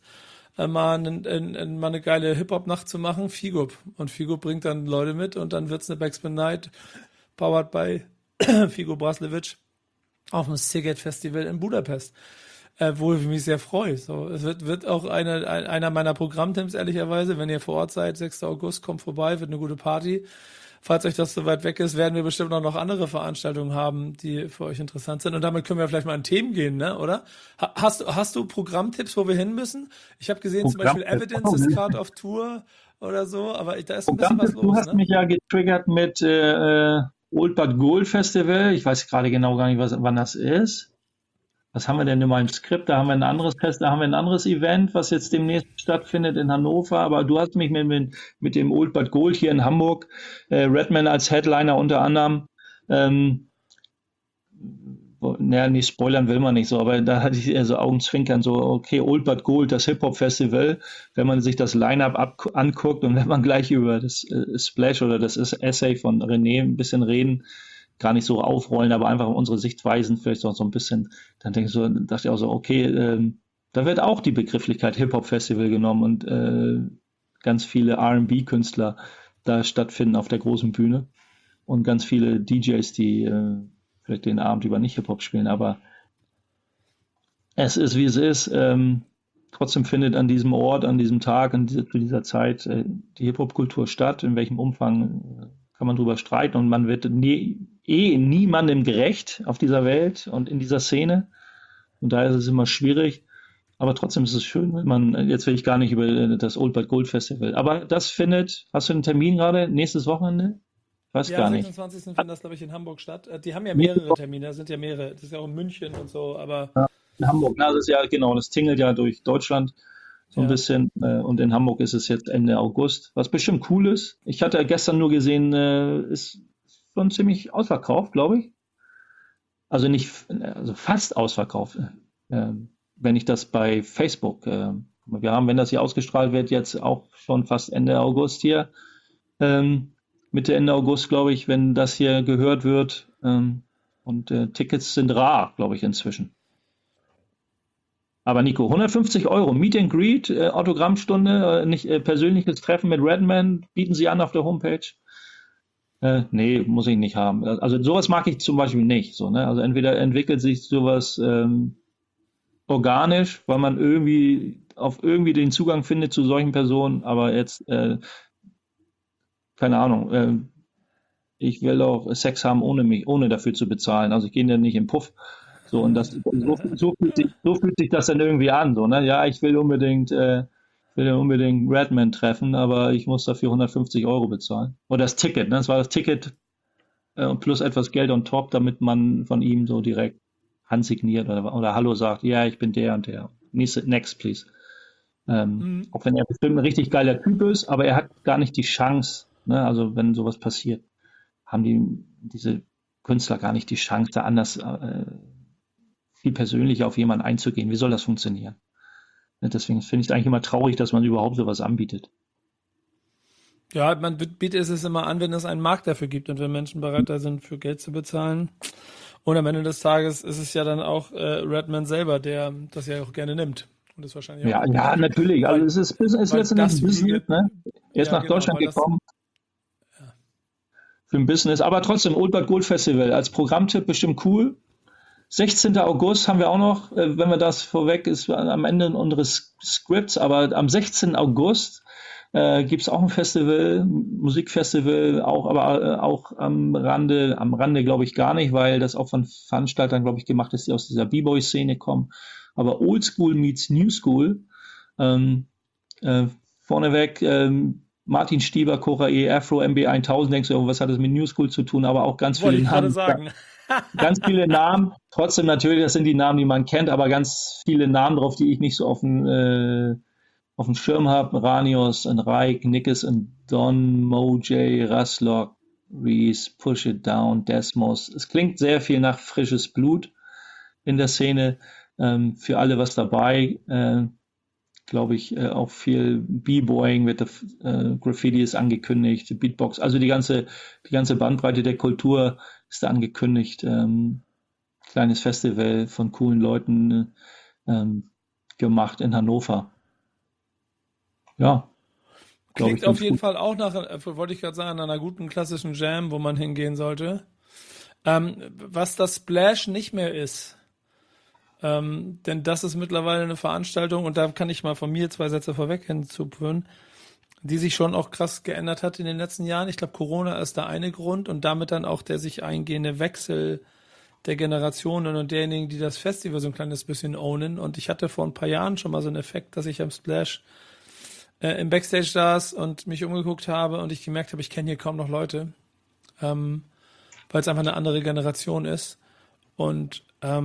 A: mal eine geile Hip-Hop-Nacht zu machen? Figub. Und Figub bringt dann Leute mit und dann wird's eine Backspin-Night, powered by Figo Braslevic auf dem Siget Festival in Budapest, wo ich mich sehr freue. So, es wird auch einer meiner Programmtipps, ehrlicherweise, wenn ihr vor Ort seid, 6. August, kommt vorbei, wird eine gute Party. Falls euch das so weit weg ist, werden wir bestimmt auch noch andere Veranstaltungen haben, die für euch interessant sind. Und damit können wir vielleicht mal in Themen gehen, ne? Oder? Hast du Programmtipps, wo wir hin müssen? Ich habe gesehen, zum
B: Programm,
A: Beispiel Evidence ist gerade auf Tour oder so, aber da ist ein bisschen was
B: Du
A: los,
B: hast
A: ne?
B: mich ja getriggert mit Old But Gold Festival. Ich weiß gerade genau gar nicht, wann das ist. Was haben wir denn in meinem Skript? Da haben wir ein anderes Fest, da haben wir ein anderes Event, was jetzt demnächst stattfindet in Hannover. Aber du hast mich mit dem Old But Gold hier in Hamburg, Redman als Headliner unter anderem. Ähm, naja, nee, spoilern will man nicht so, aber da hatte ich eher so Augenzwinkern, so, okay, Old But Gold, das Hip-Hop-Festival, wenn man sich das Line-Up anguckt und wenn man gleich über das Splash oder das Essay von René ein bisschen reden, gar nicht so aufrollen, aber einfach unsere Sichtweisen vielleicht auch so ein bisschen, dann dachte ich auch so, okay, da wird auch die Begrifflichkeit Hip-Hop-Festival genommen und ganz viele R&B-Künstler da stattfinden auf der großen Bühne und ganz viele DJs, die vielleicht den Abend über nicht Hip-Hop spielen, aber es ist, wie es ist. Trotzdem findet an diesem Ort, an diesem Tag, zu dieser Zeit die Hip-Hop-Kultur statt. In welchem Umfang kann man drüber streiten und man wird niemandem gerecht auf dieser Welt und in dieser Szene. Und daher ist es immer schwierig. Aber trotzdem ist es schön, wenn man, jetzt will ich gar nicht über das Old But Gold Festival, aber das hast du einen Termin gerade? Nächstes Wochenende? Ich weiß
A: Ja, am
B: gar nicht.
A: 26. findet das, glaube ich, in Hamburg statt. Die haben ja mehrere Termine, das sind ja mehrere. Das ist ja auch in München und so, aber
B: Ja, in Hamburg, na, das ist ja genau, das tingelt ja durch Deutschland so ein
A: ja.
B: bisschen. Und in Hamburg ist es jetzt Ende August, was bestimmt cool ist. Ich hatte gestern nur gesehen, ist schon ziemlich ausverkauft, glaube ich. Also nicht, also fast ausverkauft. Wenn ich das bei Facebook, wir haben, wenn das hier ausgestrahlt wird, jetzt auch schon fast Ende August hier. Mitte, Ende August, glaube ich, wenn das hier gehört wird. Und Tickets sind rar, glaube ich, inzwischen. Aber Nico, 150 Euro, Meet and Greet, Autogrammstunde, nicht persönliches Treffen mit Redman, bieten Sie an auf der Homepage. Nee, muss ich nicht haben. Also sowas mag ich zum Beispiel nicht. So, ne? Also entweder entwickelt sich sowas organisch, weil man irgendwie den Zugang findet zu solchen Personen, aber jetzt, keine Ahnung, ich will auch Sex haben ohne dafür zu bezahlen. Also ich gehe dann nicht im Puff. So, und so fühlt sich das dann irgendwie an. So, ne? Ja, ich will ja unbedingt Redman treffen, aber ich muss dafür 150 Euro bezahlen. Oder das Ticket, ne? Das war das Ticket plus etwas Geld on top, damit man von ihm so direkt handsigniert oder Hallo sagt, ja, ich bin der und der. Next, please.
A: Mhm.
B: Auch wenn er bestimmt ein richtig geiler Typ ist, aber er hat gar nicht die Chance, ne? Also wenn sowas passiert, haben diese Künstler gar nicht die Chance, da anders viel persönlicher auf jemanden einzugehen. Wie soll das funktionieren? Ne, deswegen finde ich es eigentlich immer traurig, dass man überhaupt sowas anbietet.
A: Ja, man bietet es immer an, wenn es einen Markt dafür gibt und wenn Menschen bereit da sind, für Geld zu bezahlen. Und am Ende des Tages ist es ja dann auch Redman selber, der das ja auch gerne nimmt. Und das wahrscheinlich auch
B: Ja,
A: gut
B: ja,
A: macht.
B: natürlich. Also
A: Weil,
B: es ist
A: weil
B: letztendlich ein
A: das
B: Business,
A: wiege,
B: ne? Er ist
A: ja
B: nach
A: genau,
B: Deutschland
A: weil das,
B: gekommen für ein Business, aber trotzdem Old But Gold Festival als Programmtipp bestimmt cool. 16. August haben wir auch noch, wenn wir das vorweg, ist am Ende unseres Scripts, aber am 16. August gibt es auch ein Festival, Musikfestival, auch am Rande glaube ich gar nicht, weil das auch von Veranstaltern, glaube ich, gemacht ist, die aus dieser B-Boy-Szene kommen. Aber Old School meets New School. Ähm, äh, Vorneweg, Martin Stieber, Cora E, Afro, MB 1000, denkst du, oh, was hat das mit New School zu tun? Aber auch
A: wollte ich gerade sagen.
B: ganz viele Namen. Trotzdem natürlich, das sind die Namen, die man kennt, aber ganz viele Namen drauf, die ich nicht so auf dem Schirm habe. Ranios und Reik, Nickes und Don, Moj, Raslock, Reese, Push It Down, Desmos. Es klingt sehr viel nach frisches Blut in der Szene. Für alle was dabei. Glaube ich, auch viel B-Boying wird, Graffiti ist angekündigt, Beatbox, also die ganze Bandbreite der Kultur ist da angekündigt. Kleines Festival von coolen Leuten gemacht in Hannover. Ja, glaube ich,
A: Klingt auf
B: ganz
A: jeden
B: gut.
A: Fall auch nach, wollte ich gerade sagen, einer guten klassischen Jam, wo man hingehen sollte. Was das Splash nicht mehr ist, denn das ist mittlerweile eine Veranstaltung und da kann ich mal von mir zwei Sätze vorweg hinzufügen, die sich schon auch krass geändert hat in den letzten Jahren. Ich glaube, Corona ist da eine Grund und damit dann auch der sich eingehende Wechsel der Generationen und derjenigen, die das Festival so ein kleines bisschen ownen. Und ich hatte vor ein paar Jahren schon mal so einen Effekt, dass ich am Splash im Backstage saß und mich umgeguckt habe und ich gemerkt habe, ich kenne hier kaum noch Leute, weil es einfach eine andere Generation ist. Und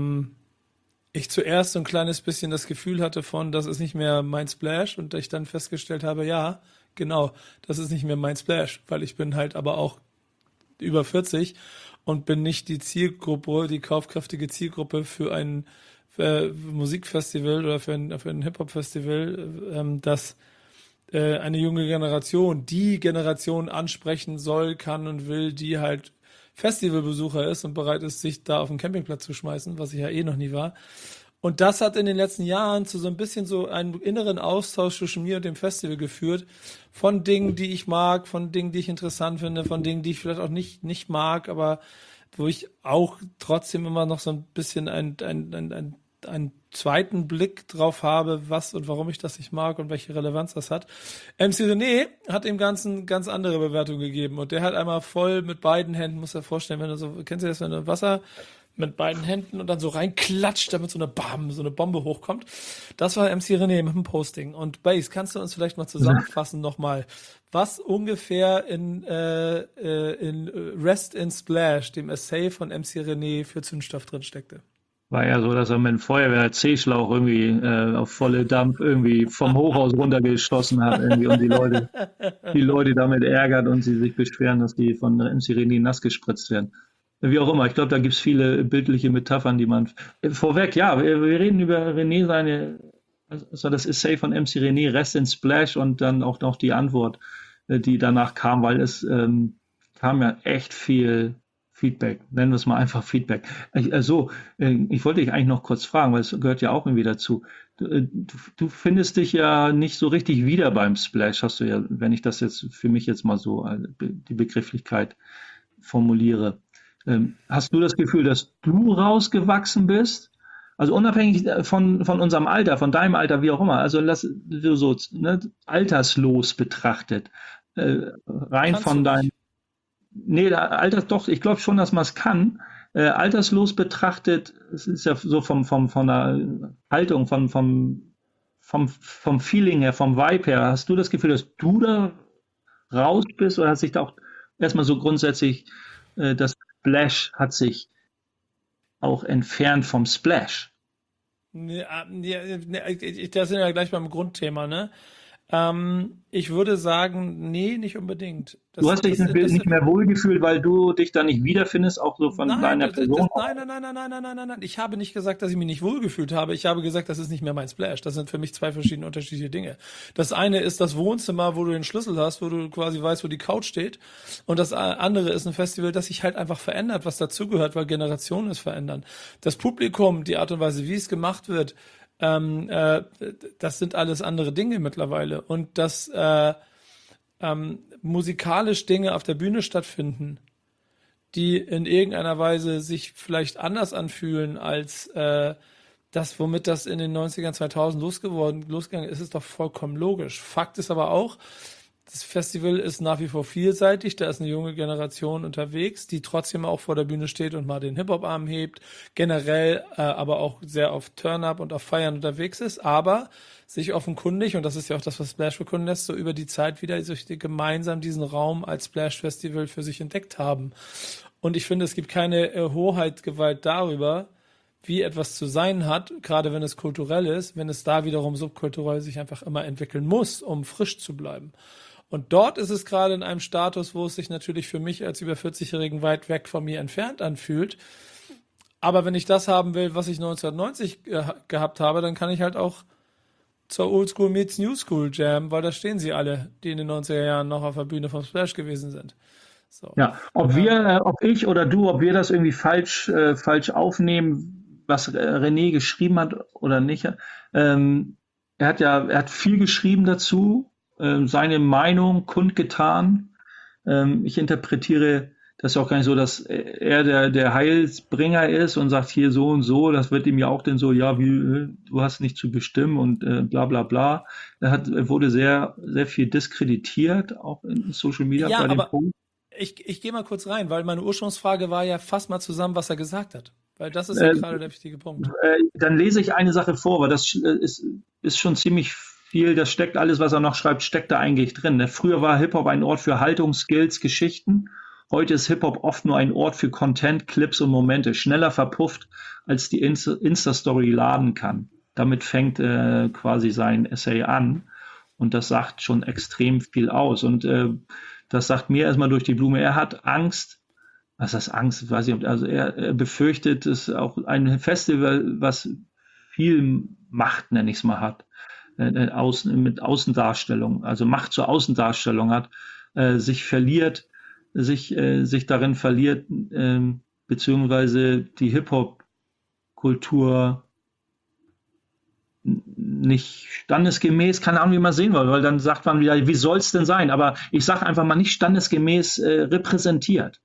A: ich zuerst so ein kleines bisschen das Gefühl hatte von, das ist nicht mehr mein Splash und ich dann festgestellt habe, ja, genau, das ist nicht mehr mein Splash, weil ich bin halt aber auch über 40 und bin nicht die Zielgruppe, die kaufkräftige Zielgruppe für ein Musikfestival oder für ein Hip-Hop-Festival, das eine junge Generation, die Generation ansprechen soll, kann und will, die halt Festivalbesucher ist und bereit ist, sich da auf den Campingplatz zu schmeißen, was ich ja eh noch nie war. Und das hat in den letzten Jahren zu so ein bisschen so einem inneren Austausch zwischen mir und dem Festival geführt. Von Dingen, die ich mag, von Dingen, die ich interessant finde, von Dingen, die ich vielleicht auch nicht mag, aber wo ich auch trotzdem immer noch so ein bisschen einen zweiten Blick drauf habe, was und warum ich das nicht mag und welche Relevanz das hat. MC René hat dem Ganzen ganz andere Bewertung gegeben und der hat einmal voll mit beiden Händen, muss er vorstellen, wenn du so, kennst du das, wenn du Wasser mit beiden Händen und dann so reinklatscht, damit so eine Bam, so eine Bombe hochkommt. Das war MC René mit dem Posting. Und Base, kannst du uns vielleicht mal zusammenfassen nochmal, was ungefähr in Rest in Splash, dem Essay von MC René für Zündstoff drin steckte?
B: War ja so, dass er mit dem Feuerwehr C-Schlauch irgendwie auf volle Dampf irgendwie vom Hochhaus runtergeschossen hat irgendwie und die Leute damit ärgert und sie sich beschweren, dass die von MC René nass gespritzt werden. Wie auch immer, ich glaube, da gibt es viele bildliche Metaphern, die man. Vorweg, ja, wir reden über René also das Essay von MC René, Rest in Splash und dann auch noch die Antwort, die danach kam, weil es kam ja echt viel Feedback, nennen wir es mal einfach Feedback. Ich wollte dich eigentlich noch kurz fragen, weil es gehört ja auch irgendwie dazu. Du findest dich ja nicht so richtig wieder beim Splash, hast du ja, wenn ich das jetzt für mich jetzt mal so die Begrifflichkeit formuliere. Hast du das Gefühl, dass du rausgewachsen bist? Also unabhängig von unserem Alter, von deinem Alter, wie auch immer, also ne, alterslos betrachtet, rein
A: Kannst du
B: von deinem,
A: nicht.
B: nee, doch, ich glaube schon, dass man es kann. Alterslos betrachtet, es ist ja so von der Haltung, vom Feeling her, vom Vibe her, hast du das Gefühl, dass du da raus bist oder hat sich da auch erstmal so grundsätzlich, das Splash hat sich auch entfernt vom Splash?
A: Nee, da sind wir ja gleich beim Grundthema, ne? Ich würde sagen, nee, nicht unbedingt.
B: Du hast dich nicht mehr wohlgefühlt, weil du dich da nicht wiederfindest, auch so von
A: Nein,
B: deiner Person.
A: nein, nein, nein, nein, nein, nein, nein, nein, nein. Ich habe nicht gesagt, dass ich mich nicht wohlgefühlt habe. Ich habe gesagt, das ist nicht mehr mein Splash. Das sind für mich zwei verschiedene unterschiedliche Dinge. Das eine ist das Wohnzimmer, wo du den Schlüssel hast, wo du quasi weißt, wo die Couch steht. Und das andere ist ein Festival, das sich halt einfach verändert, was dazugehört, weil Generationen es verändern. Das Publikum, die Art und Weise, wie es gemacht wird, das sind alles andere Dinge mittlerweile. Und dass musikalisch Dinge auf der Bühne stattfinden, die in irgendeiner Weise sich vielleicht anders anfühlen als das, womit das in den 90ern, 2000 losgegangen ist, ist doch vollkommen logisch. Fakt ist aber auch, das Festival ist nach wie vor vielseitig, da ist eine junge Generation unterwegs, die trotzdem auch vor der Bühne steht und mal den Hip-Hop-Arm hebt, generell aber auch sehr auf Turn-Up und auf Feiern unterwegs ist, aber sich offenkundig, und das ist ja auch das, was Splash verkunden lässt, so über die Zeit wieder gemeinsam diesen Raum als Splash-Festival für sich entdeckt haben. Und ich finde, es gibt keine Hoheitsgewalt darüber, wie etwas zu sein hat, gerade wenn es kulturell ist, wenn es da wiederum subkulturell sich einfach immer entwickeln muss, um frisch zu bleiben. Und dort ist es gerade in einem Status, wo es sich natürlich für mich als über 40-Jährigen weit weg von mir entfernt anfühlt. Aber wenn ich das haben will, was ich 1990 gehabt habe, dann kann ich halt auch zur Oldschool meets New School Jam, weil da stehen sie alle, die in den 90er Jahren noch auf der Bühne vom Splash gewesen sind. So.
B: Ja, ob ich oder du, ob wir das irgendwie falsch aufnehmen, was René geschrieben hat oder nicht. Er hat viel geschrieben dazu, seine Meinung kundgetan. Ich interpretiere das auch gar nicht so, dass er der Heilsbringer ist und sagt hier so und so, das wird ihm ja auch denn so, ja, du hast nicht zu bestimmen und bla bla bla. Er wurde sehr viel diskreditiert, auch in Social Media
A: Ja,
B: bei dem
A: aber
B: Punkt.
A: ich gehe mal kurz rein, weil meine Ursprungsfrage war ja, fass mal zusammen, was er gesagt hat. Weil das ist ja
B: Äh,
A: gerade der wichtige Punkt.
B: Dann lese ich eine Sache vor, weil das ist schon ziemlich viel, das steckt alles, was er noch schreibt, steckt da eigentlich drin. Ne? Früher war Hip-Hop ein Ort für Haltung, Skills, Geschichten. Heute ist Hip-Hop oft nur ein Ort für Content, Clips und Momente, schneller verpufft, als die Insta-Story laden kann. Damit fängt quasi sein Essay an und das sagt schon extrem viel aus. Und das sagt mir erstmal durch die Blume, er hat Angst. Was ist Angst? Weiß ich nicht. Also er befürchtet, dass auch ein Festival, was viel Macht, nenne ich es mal, hat, mit Außendarstellung, also Macht zur Außendarstellung hat, sich verliert, sich darin verliert, beziehungsweise die Hip-Hop-Kultur nicht standesgemäß, keine Ahnung, wie man sehen will, weil dann sagt man wieder, wie soll es denn sein? Aber ich sage einfach mal nicht standesgemäß repräsentiert.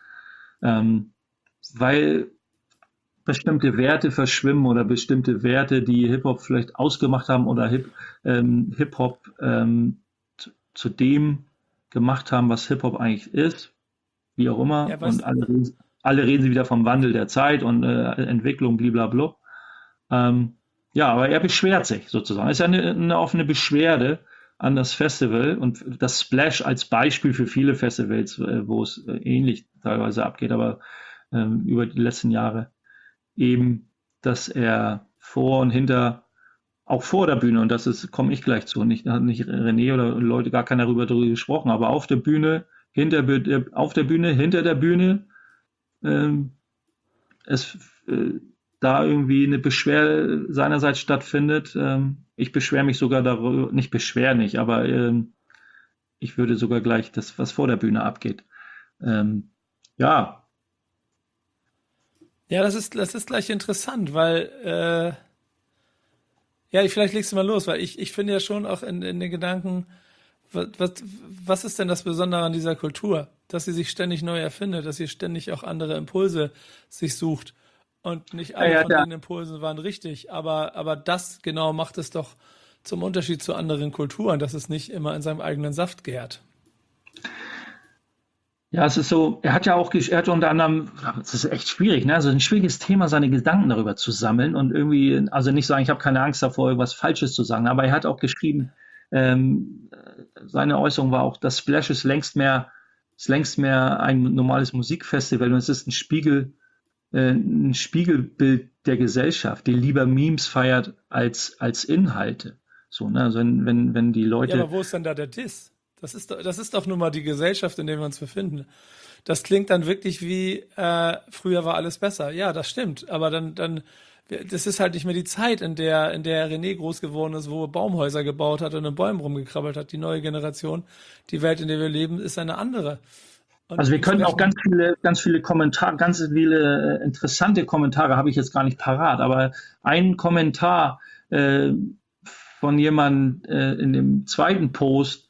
B: Weil bestimmte Werte verschwimmen oder bestimmte Werte, die Hip-Hop vielleicht ausgemacht haben oder Hip-Hop zu dem gemacht haben, was Hip-Hop eigentlich ist, wie auch immer.
A: Ja,
B: Und
A: weißt,
B: alle reden sie wieder vom Wandel der Zeit und Entwicklung, blablabla. Ja, aber er beschwert sich sozusagen. Es ist ja eine offene Beschwerde an das Festival und das Splash als Beispiel für viele Festivals, wo es ähnlich teilweise abgeht, aber über die letzten Jahre eben, dass er vor und hinter, auch vor der Bühne, und das ist, komme ich gleich zu, nicht René oder Leute, gar keiner darüber gesprochen, aber auf der Bühne, auf der Bühne, hinter der Bühne, ähm, es da irgendwie eine Beschwerde seinerseits stattfindet. Ich beschwere mich sogar darüber, nicht beschwer nicht, aber ich würde sogar gleich das, was vor der Bühne abgeht. Ja,
A: ja, das ist gleich interessant, weil, ja, vielleicht legst du mal los, weil ich finde ja schon auch in den Gedanken, was, was ist denn das Besondere an dieser Kultur? Dass sie sich ständig neu erfindet, dass sie ständig auch andere Impulse sich sucht. Und nicht
B: Ja,
A: alle
B: ja,
A: von den Impulsen waren richtig. Aber das genau macht es doch zum Unterschied zu anderen Kulturen, dass es nicht immer in seinem eigenen Saft gärt.
B: ja, es ist so, er hat unter anderem, es ist echt schwierig, ne? Also ein schwieriges Thema, seine Gedanken darüber zu sammeln und irgendwie, also nicht sagen, ich habe keine Angst davor, irgendwas Falsches zu sagen, aber er hat auch geschrieben, seine Äußerung war auch, das Splash ist längst mehr ein normales Musikfestival und es ist ein Spiegelbild der Gesellschaft, die lieber Memes feiert als Inhalte. So, ne? Also wenn die
A: Ja,
B: Leute,
A: aber wo ist denn da der Diss? Das ist doch nun mal die Gesellschaft, in der wir uns befinden. Das klingt dann wirklich wie, früher war alles besser. Ja, das stimmt. Aber das ist halt nicht mehr die Zeit, in der René groß geworden ist, wo er Baumhäuser gebaut hat und in Bäumen rumgekrabbelt hat. Die neue Generation, die Welt, in der wir leben, ist eine andere. Und
B: also wir können auch
A: entsprechend,
B: ganz viele Kommentare, ganz viele interessante Kommentare habe ich jetzt gar nicht parat, aber ein Kommentar äh, von jemandem in dem zweiten Post,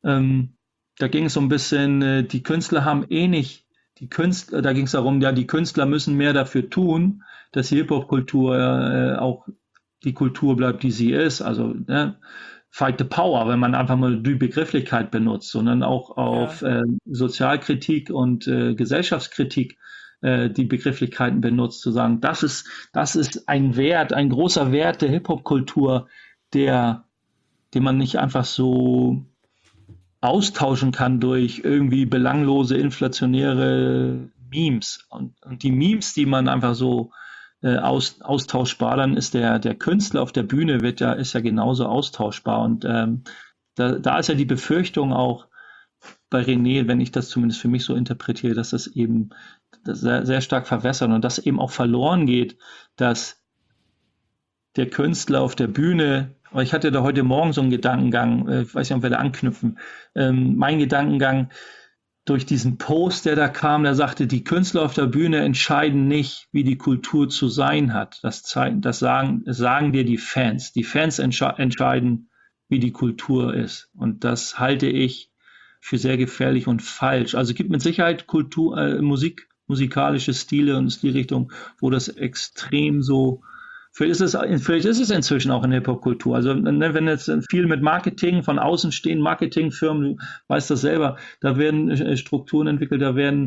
B: da ging es so ein bisschen, die Künstler haben eh nicht, da ging es darum, ja, die Künstler müssen mehr dafür tun, dass die Hip-Hop-Kultur auch die Kultur bleibt, die sie ist. Also ne, Fight the Power, wenn man einfach mal die Begrifflichkeit benutzt, sondern auch auf
A: ja,
B: Sozialkritik und Gesellschaftskritik die Begrifflichkeiten benutzt, zu sagen, das ist ein Wert, ein großer Wert der Hip-Hop-Kultur, der, den man nicht einfach so austauschen kann durch irgendwie belanglose, inflationäre Memes. Und die Memes, die man einfach so austauschbar, dann ist der Künstler auf der Bühne ist ja genauso austauschbar. Und da ist ja die Befürchtung auch bei René, wenn ich das zumindest für mich so interpretiere, dass das sehr, sehr stark verwässert und dass eben auch verloren geht, dass der Künstler auf der Bühne, aber ich hatte da heute Morgen so einen Gedankengang, ich weiß nicht, ob wir da anknüpfen, mein Gedankengang durch diesen Post, der da kam, der sagte, die Künstler auf der Bühne entscheiden nicht, wie die Kultur zu sein hat. Das sagen dir die Fans. Die Fans entscheiden, wie die Kultur ist. Und das halte ich für sehr gefährlich und falsch. Also es gibt mit Sicherheit musikalische Stile und Stilrichtungen, wo das extrem so. Vielleicht ist es inzwischen auch in der Hip-Hop-Kultur. Also ne, wenn jetzt viel mit Marketing von außen stehen, Marketingfirmen, du weißt das selber, da werden Strukturen entwickelt,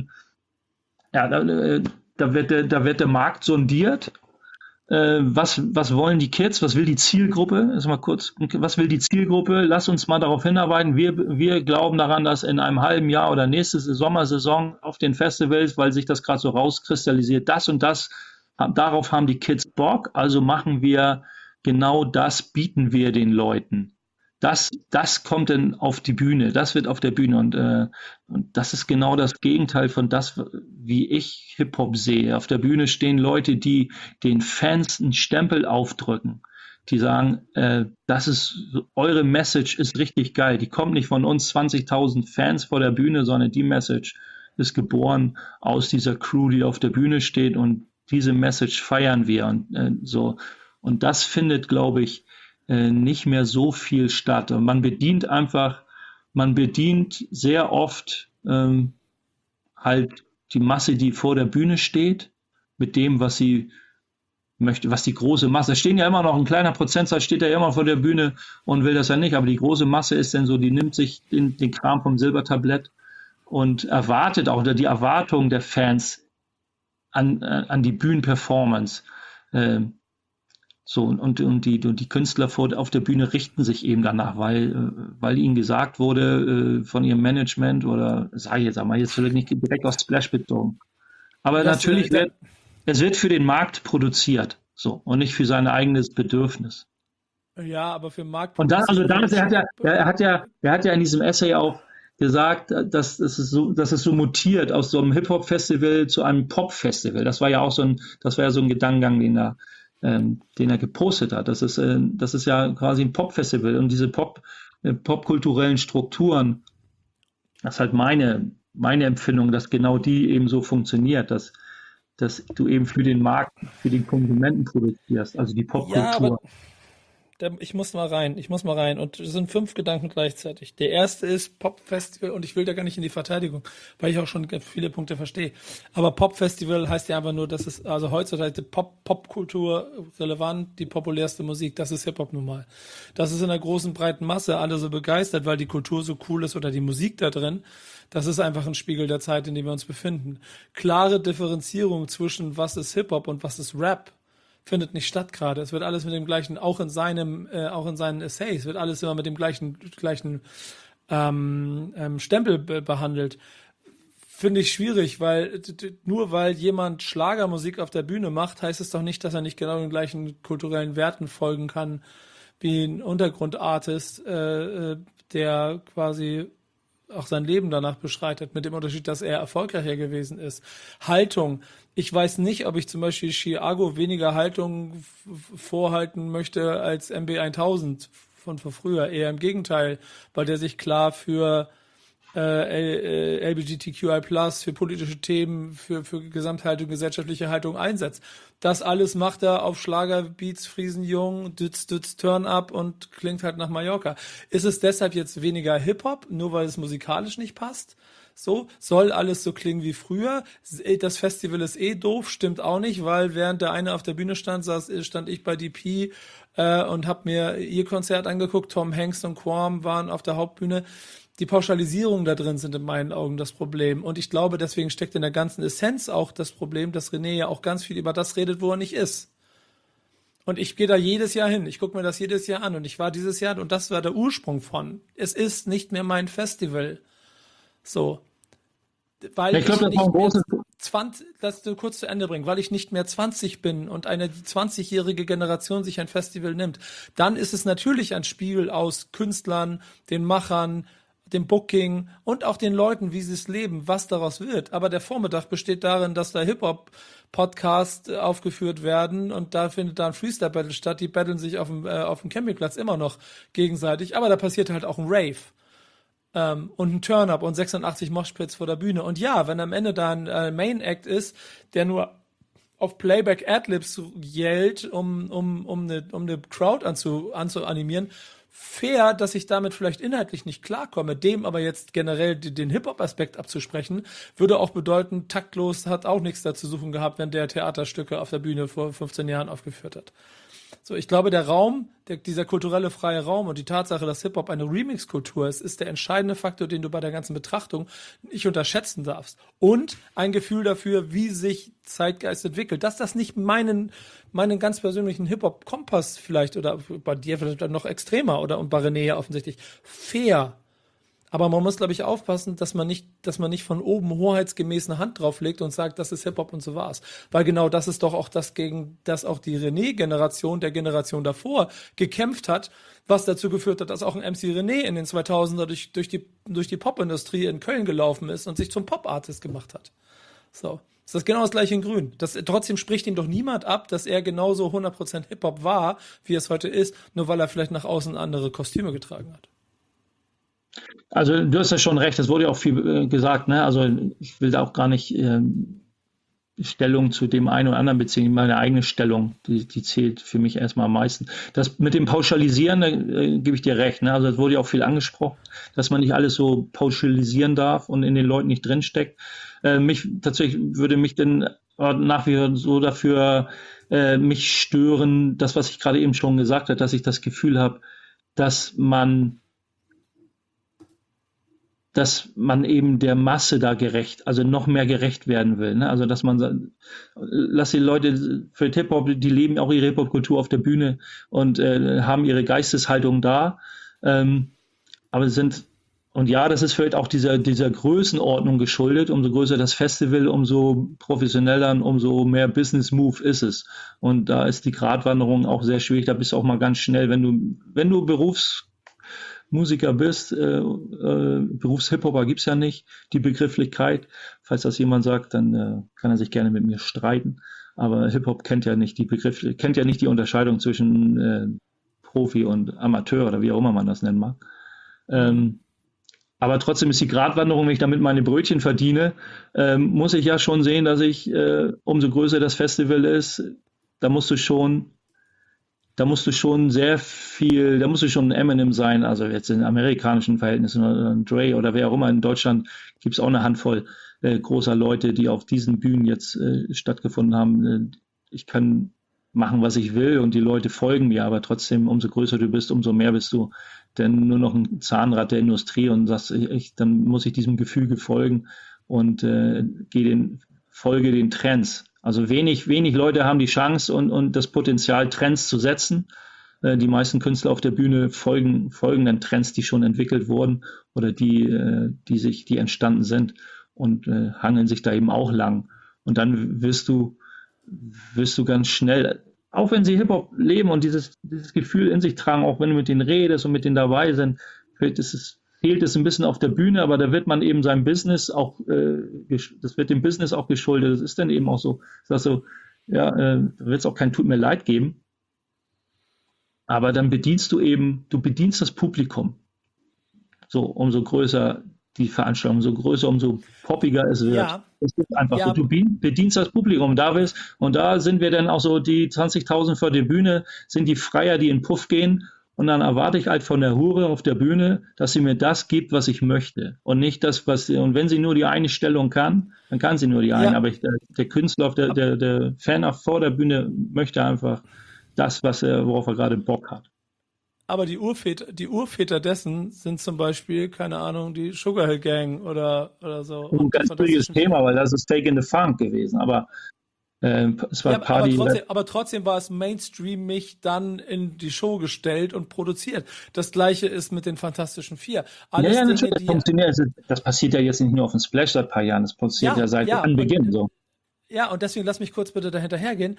B: ja, da wird der Markt sondiert. Was wollen die Kids? Was will die Zielgruppe? Mal kurz, was will die Zielgruppe? Lass uns mal darauf hinarbeiten. Wir glauben daran, dass in einem halben Jahr oder nächste Sommersaison auf den Festivals, weil sich das gerade so rauskristallisiert, das und das, darauf haben die Kids Bock, also machen wir genau das, bieten wir den Leuten. Das kommt dann auf die Bühne, das wird auf der Bühne und das ist genau das Gegenteil von das, wie ich Hip-Hop sehe. Auf der Bühne stehen Leute, die den Fans einen Stempel aufdrücken, die sagen, eure Message ist richtig geil, die kommt nicht von uns 20.000 Fans vor der Bühne, sondern die Message ist geboren aus dieser Crew, die auf der Bühne steht und diese Message feiern wir und so. Und das findet, glaube ich, nicht mehr so viel statt. Und man bedient sehr oft halt die Masse, die vor der Bühne steht, mit dem, was sie möchte, was die große Masse, es stehen ja immer noch ein kleiner Prozentsatz, steht ja immer vor der Bühne und will das ja nicht, aber die große Masse ist dann so, die nimmt sich den Kram vom Silbertablett und erwartet auch, oder die Erwartung der Fans an die Bühnenperformance. So, und die Künstler auf der Bühne richten sich eben danach, weil ihnen gesagt wurde von ihrem Management oder sag ich jetzt einmal, jetzt vielleicht nicht direkt aus Splash bezogen. Aber
A: das,
B: natürlich es wird für den Markt produziert, so, und nicht für sein eigenes Bedürfnis.
A: ja, aber für Markt
B: Und dann, also
A: produziert
B: dann,
A: wird schon.
B: er hat ja in diesem Essay auch gesagt, dass es so mutiert aus so einem Hip-Hop-Festival zu einem Pop-Festival. Das war ja so ein Gedankengang, den er gepostet hat. Das ist ja quasi ein Pop-Festival und diese popkulturellen Strukturen, das ist halt meine Empfindung, dass genau die eben so funktioniert, dass du eben für den Markt, für den Konsumenten produzierst, also die
A: Ja, aber
B: Popkultur.
A: Ich muss mal rein. Und es sind 5 Gedanken gleichzeitig. Der erste ist Pop-Festival und ich will da gar nicht in die Verteidigung, weil ich auch schon viele Punkte verstehe. Aber Pop-Festival heißt ja einfach nur, dass es, also heutzutage Popkultur relevant, die populärste Musik, das ist Hip-Hop nun mal. Das ist in der großen, breiten Masse alle so begeistert, weil die Kultur so cool ist oder die Musik da drin. Das ist einfach ein Spiegel der Zeit, in der wir uns befinden. Klare Differenzierung zwischen was ist Hip-Hop und was ist Rap findet nicht statt gerade. Es wird alles mit dem gleichen, auch in seinen Essays, wird alles immer mit dem gleichen Stempel behandelt. Finde ich schwierig, weil nur weil jemand Schlagermusik auf der Bühne macht, heißt es doch nicht, dass er nicht genau den gleichen kulturellen Werten folgen kann wie ein Untergrundartist, der quasi auch sein Leben danach beschreitet, mit dem Unterschied, dass er erfolgreicher gewesen ist. Haltung. Ich weiß nicht, ob ich zum Beispiel Chiago weniger Haltung vorhalten möchte als MB 1000 von früher. Eher im Gegenteil, weil der sich klar für LGBTQI+, für politische Themen, für Gesamthaltung, gesellschaftliche Haltung einsetzt. Das alles macht er auf Schlagerbeats, Friesenjung, Dütz, Dütz, Turn Up und klingt halt nach Mallorca. Ist es deshalb jetzt weniger Hip-Hop, nur weil es musikalisch nicht passt? So, soll alles so klingen wie früher? Das Festival ist doof, stimmt auch nicht, weil während der eine auf der Bühne stand ich bei DP und habe mir ihr Konzert angeguckt. Tom Hanks und Quam waren auf der Hauptbühne. Die Pauschalisierungen da drin sind in meinen Augen das Problem. Und ich glaube, deswegen steckt in der ganzen Essenz auch das Problem, dass René ja auch ganz viel über das redet, wo er nicht ist. Und ich gehe da jedes Jahr hin. Ich gucke mir das jedes Jahr an. Und ich war dieses Jahr, und das war der Ursprung von, es ist nicht mehr mein Festival. So. Weil
B: ich glaube, das war ein großes.
A: 20, lass du kurz zu Ende bringen, weil ich nicht mehr 20 bin und eine 20-jährige Generation sich ein Festival nimmt, dann ist es natürlich ein Spiegel aus Künstlern, den Machern, dem Booking und auch den Leuten, wie sie es leben, was daraus wird. Aber der Vormittag besteht darin, dass da Hip-Hop-Podcasts aufgeführt werden und da findet da ein Freestyle-Battle statt. Die battlen sich auf dem Campingplatz immer noch gegenseitig. Aber da passiert halt auch ein Rave. Und ein Turn-Up und 86 Moshpits vor der Bühne. Und ja, wenn am Ende da ein Main-Act ist, der nur auf Playback Adlibs yellt, um eine Crowd anzuanimieren, fair, dass ich damit vielleicht inhaltlich nicht klarkomme, dem aber jetzt generell den Hip-Hop-Aspekt abzusprechen, würde auch bedeuten, taktlos hat auch nichts da zu suchen gehabt, wenn der Theaterstücke auf der Bühne vor 15 Jahren aufgeführt hat. So, ich glaube, der Raum, dieser kulturelle freie Raum und die Tatsache, dass Hip-Hop eine Remix-Kultur ist der entscheidende Faktor, den du bei der ganzen Betrachtung nicht unterschätzen darfst. Und ein Gefühl dafür, wie sich Zeitgeist entwickelt. Dass das nicht meinen ganz persönlichen Hip-Hop-Kompass vielleicht oder bei dir vielleicht noch extremer und bei René ja offensichtlich fair. Aber man muss, glaube ich, aufpassen, dass man nicht von oben hoheitsgemäß eine Hand drauflegt und sagt, das ist Hip-Hop und so war's. Weil genau das ist doch auch das, gegen das auch die René-Generation der Generation davor gekämpft hat, was dazu geführt hat, dass auch ein MC René in den 2000er durch die Popindustrie in Köln gelaufen ist und sich zum Pop-Artist gemacht hat. So. Das ist genau das gleiche in Grün. Trotzdem spricht ihm doch niemand ab, dass er genauso 100% Hip-Hop war, wie es heute ist, nur weil er vielleicht nach außen andere Kostüme getragen hat.
B: Also du hast ja schon recht, es wurde ja auch viel gesagt, ne? Also ich will da auch gar nicht Stellung zu dem einen oder anderen beziehen. Meine eigene Stellung, die zählt für mich erstmal am meisten. Das mit dem Pauschalisieren, da gebe ich dir recht, ne? Also es wurde ja auch viel angesprochen, dass man nicht alles so pauschalisieren darf und in den Leuten nicht drinsteckt. Würde mich denn nach wie vor so dafür mich stören, das, was ich gerade eben schon gesagt habe, dass ich das Gefühl habe, dass man eben der Masse da also noch mehr gerecht werden will. Ne? Also dass man sagt, lass die Leute für Hip-Hop, die leben auch ihre Hip-Hop-Kultur auf der Bühne und haben ihre Geisteshaltung da. Aber das ist vielleicht auch dieser Größenordnung geschuldet. Umso größer das Festival, umso professioneller und umso mehr Business-Move ist es. Und da ist die Gratwanderung auch sehr schwierig. Da bist du auch mal ganz schnell, wenn du Berufsmusiker bist, Berufs-Hip-Hopper gibt's ja nicht, die Begrifflichkeit. Falls das jemand sagt, dann kann er sich gerne mit mir streiten. Aber Hip-Hop kennt ja nicht die Unterscheidung zwischen Profi und Amateur oder wie auch immer man das nennen mag. Aber trotzdem ist die Gratwanderung, wenn ich damit meine Brötchen verdiene, muss ich ja schon sehen, dass umso größer das Festival ist, da musst du schon da musst du schon sehr viel, da musst du schon ein Eminem sein, also jetzt in amerikanischen Verhältnissen oder ein Dre oder wer auch immer. In Deutschland gibt es auch eine Handvoll großer Leute, die auf diesen Bühnen jetzt stattgefunden haben. Ich kann machen, was ich will und die Leute folgen mir, aber trotzdem, umso größer du bist, umso mehr bist du denn nur noch ein Zahnrad der Industrie und sagst, dann muss ich diesem Gefüge folgen und folge den Trends. Also wenig Leute haben die Chance und das Potenzial, Trends zu setzen. Die meisten Künstler auf der Bühne folgen den Trends, die schon entwickelt wurden oder die entstanden sind und hangeln sich da eben auch lang. Und dann wirst du ganz schnell, auch wenn sie Hip-Hop leben und dieses Gefühl in sich tragen, auch wenn du mit denen redest und mit denen dabei sind, fehlt es ein bisschen auf der Bühne, aber da wird man eben seinem Business auch, das wird dem Business auch geschuldet. Das ist dann eben auch so, sagst du, ja, da wird es auch kein Tut mir leid geben, aber dann du bedienst das Publikum. So, umso größer die Veranstaltung, umso größer, umso poppiger es wird.
A: Ja,
B: Es ist einfach so,
A: ja,
B: du bedienst das Publikum. Und da sind wir dann auch so, die 20.000 vor der Bühne sind die Freier, die in den Puff gehen. Und dann erwarte ich halt von der Hure auf der Bühne, dass sie mir das gibt, was ich möchte. Und nicht das, und wenn sie nur die eine Stellung kann, dann kann sie nur die eine.
A: ja.
B: Aber der Künstler, der Fan vor der Bühne möchte einfach das, worauf er gerade Bock hat.
A: Aber die Urväter dessen sind zum Beispiel, keine Ahnung, die Sugar Hill Gang oder so
B: Ein
A: und die
B: ganz schwieriges
A: Fantastischen Vier.
B: Thema, weil das ist Take in the Funk gewesen. Aber es war
A: Ja, aber
B: Party.
A: trotzdem war es mainstreamig dann in die Show gestellt und produziert. Das Gleiche ist mit den Fantastischen Vier.
B: Ja,
A: Alles
B: ja,
A: Dinge,
B: natürlich, das
A: die,
B: funktioniert. Das passiert ja jetzt nicht nur auf dem Splash seit ein paar Jahren, das passiert ja
A: ja,
B: seit
A: ja,
B: Anbeginn so.
A: und deswegen lass mich kurz bitte dahinterhergehen.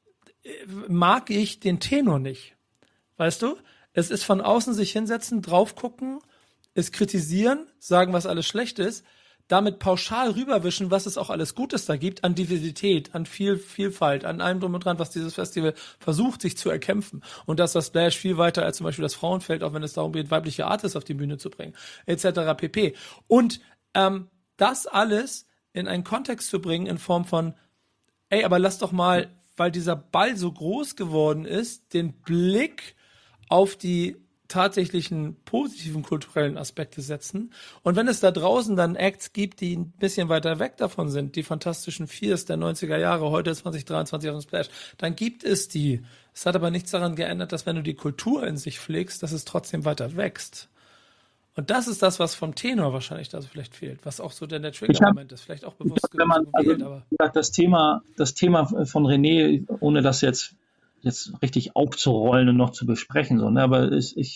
A: Mag ich den Tenor nicht. Weißt du? Es ist von außen sich hinsetzen, drauf gucken, es kritisieren, sagen, was alles schlecht ist, damit pauschal rüberwischen, was es auch alles Gutes da gibt, an Diversität, an Vielfalt, an allem drum und dran, was dieses Festival versucht, sich zu erkämpfen. Und dass das Splash viel weiter als zum Beispiel das Frauenfeld, auch wenn es darum geht, weibliche Artists auf die Bühne zu bringen, etc. pp. Und das alles in einen Kontext zu bringen in Form von, ey, aber lass doch mal, weil dieser Ball so groß geworden ist, den Blick auf die tatsächlichen positiven kulturellen Aspekte setzen. Und wenn es da draußen dann Acts gibt, die ein bisschen weiter weg davon sind, die Fantastischen Viers der 90er Jahre, heute 2023 auf dem Splash, dann gibt es die. Es hat aber nichts daran geändert, dass wenn du die Kultur in sich pflegst, dass es trotzdem weiter wächst. Und das ist das, was vom Tenor wahrscheinlich da so vielleicht fehlt, was auch so der
B: Ich habe,
A: Trigger-Moment ist, vielleicht auch bewusst
B: wenn man, also
A: gewählt, aber
B: wie gesagt, das Thema von René, ohne das jetzt richtig aufzurollen und noch zu besprechen, so, ne? Aber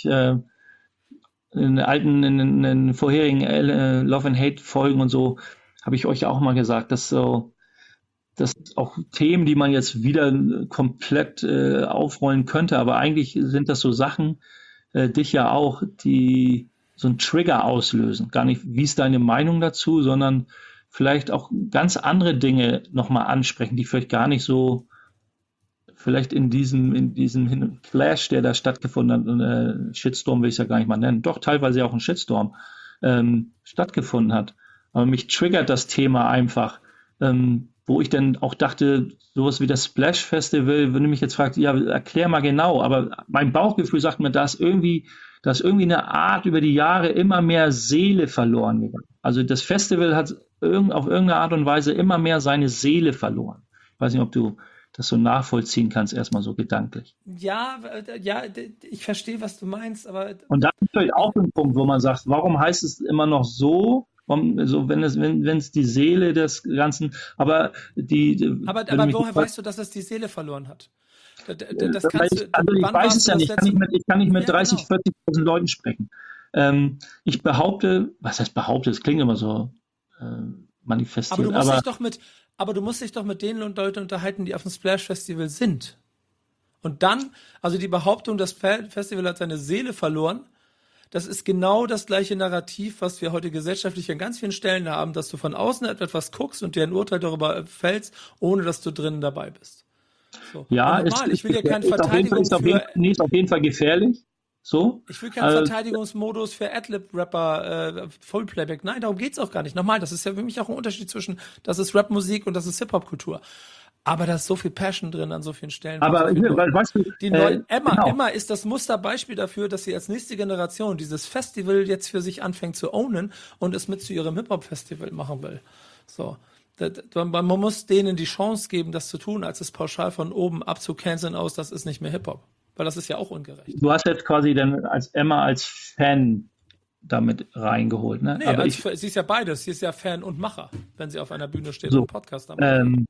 B: in den vorherigen Love and Hate Folgen und so habe ich euch ja auch mal gesagt, dass auch Themen, die man jetzt wieder komplett aufrollen könnte, aber eigentlich sind das so Sachen, dich ja auch, die so einen Trigger auslösen. Gar nicht, wie ist deine Meinung dazu, sondern vielleicht auch ganz andere Dinge nochmal ansprechen, die vielleicht gar nicht so, vielleicht in diesem Clash, der da stattgefunden hat, Shitstorm will ich es ja gar nicht mal nennen, doch teilweise auch ein Shitstorm stattgefunden hat. Aber mich triggert das Thema einfach, wo ich dann auch dachte, sowas wie das Splash Festival, wenn du mich jetzt fragst, ja, erklär mal genau, aber mein Bauchgefühl sagt mir, da ist irgendwie eine Art über die Jahre immer mehr Seele verloren gegangen. Also das Festival hat auf irgendeine Art und Weise immer mehr seine Seele verloren. Ich weiß nicht, ob du das so nachvollziehen kannst, erstmal so gedanklich.
A: ja, ich verstehe, was du meinst, aber
B: Und da ist vielleicht auch ein Punkt, wo man sagt, warum heißt es immer noch so? So, wenn es die Seele des Ganzen, aber
A: Aber,
B: wenn du
A: aber
B: mich
A: woher
B: fragst,
A: weißt du, dass es die Seele verloren hat? Das kannst du,
B: also ich
A: wann
B: weiß
A: warst
B: es
A: du
B: ja
A: das
B: nicht,
A: letzte Mal?
B: ich kann nicht mit
A: Ja,
B: 30,
A: genau.
B: 40.000 Leuten sprechen. Ich behaupte, was heißt behaupte, das klingt immer so äh,
A: Aber du
B: manifestiert,
A: musst
B: aber
A: dich doch mit, aber du musst dich doch mit den Leuten unterhalten, die auf dem Splash Festival sind. Und dann, also die Behauptung, das Festival hat seine Seele verloren, das ist genau das gleiche Narrativ, was wir heute gesellschaftlich an ganz vielen Stellen haben, dass du von außen etwas guckst und dir ein Urteil darüber fällst, ohne dass du drinnen dabei bist. So. Und
B: ja,
A: nochmal, ich will dir keine Verteidigung für,
B: nee, ist auf jeden Fall gefährlich. So.
A: ich will keinen
B: Äh,
A: Verteidigungsmodus für Adlib-Rapper, Vollplayback. Nein, darum geht's auch gar nicht. Nochmal, das ist ja für mich auch ein Unterschied zwischen, das ist Rapmusik und das ist Hip-Hop-Kultur. Aber da ist so viel Passion drin an so vielen Stellen.
B: Aber
A: so
B: weißt du, genau.
A: Emma ist das Musterbeispiel dafür, dass sie als nächste Generation dieses Festival jetzt für sich anfängt zu ownen und es mit zu ihrem Hip-Hop-Festival machen will. So. Man muss denen die Chance geben, das zu tun, als es pauschal von oben abzucanceln aus, das ist nicht mehr Hip-Hop. Weil das ist ja auch ungerecht.
B: Du hast jetzt quasi dann als Emma als Fan damit reingeholt, ne?
A: Nee,
B: Aber
A: sie ist ja beides. Sie ist ja Fan und Macher, wenn sie auf einer Bühne steht
B: so,
A: und einen Podcast macht.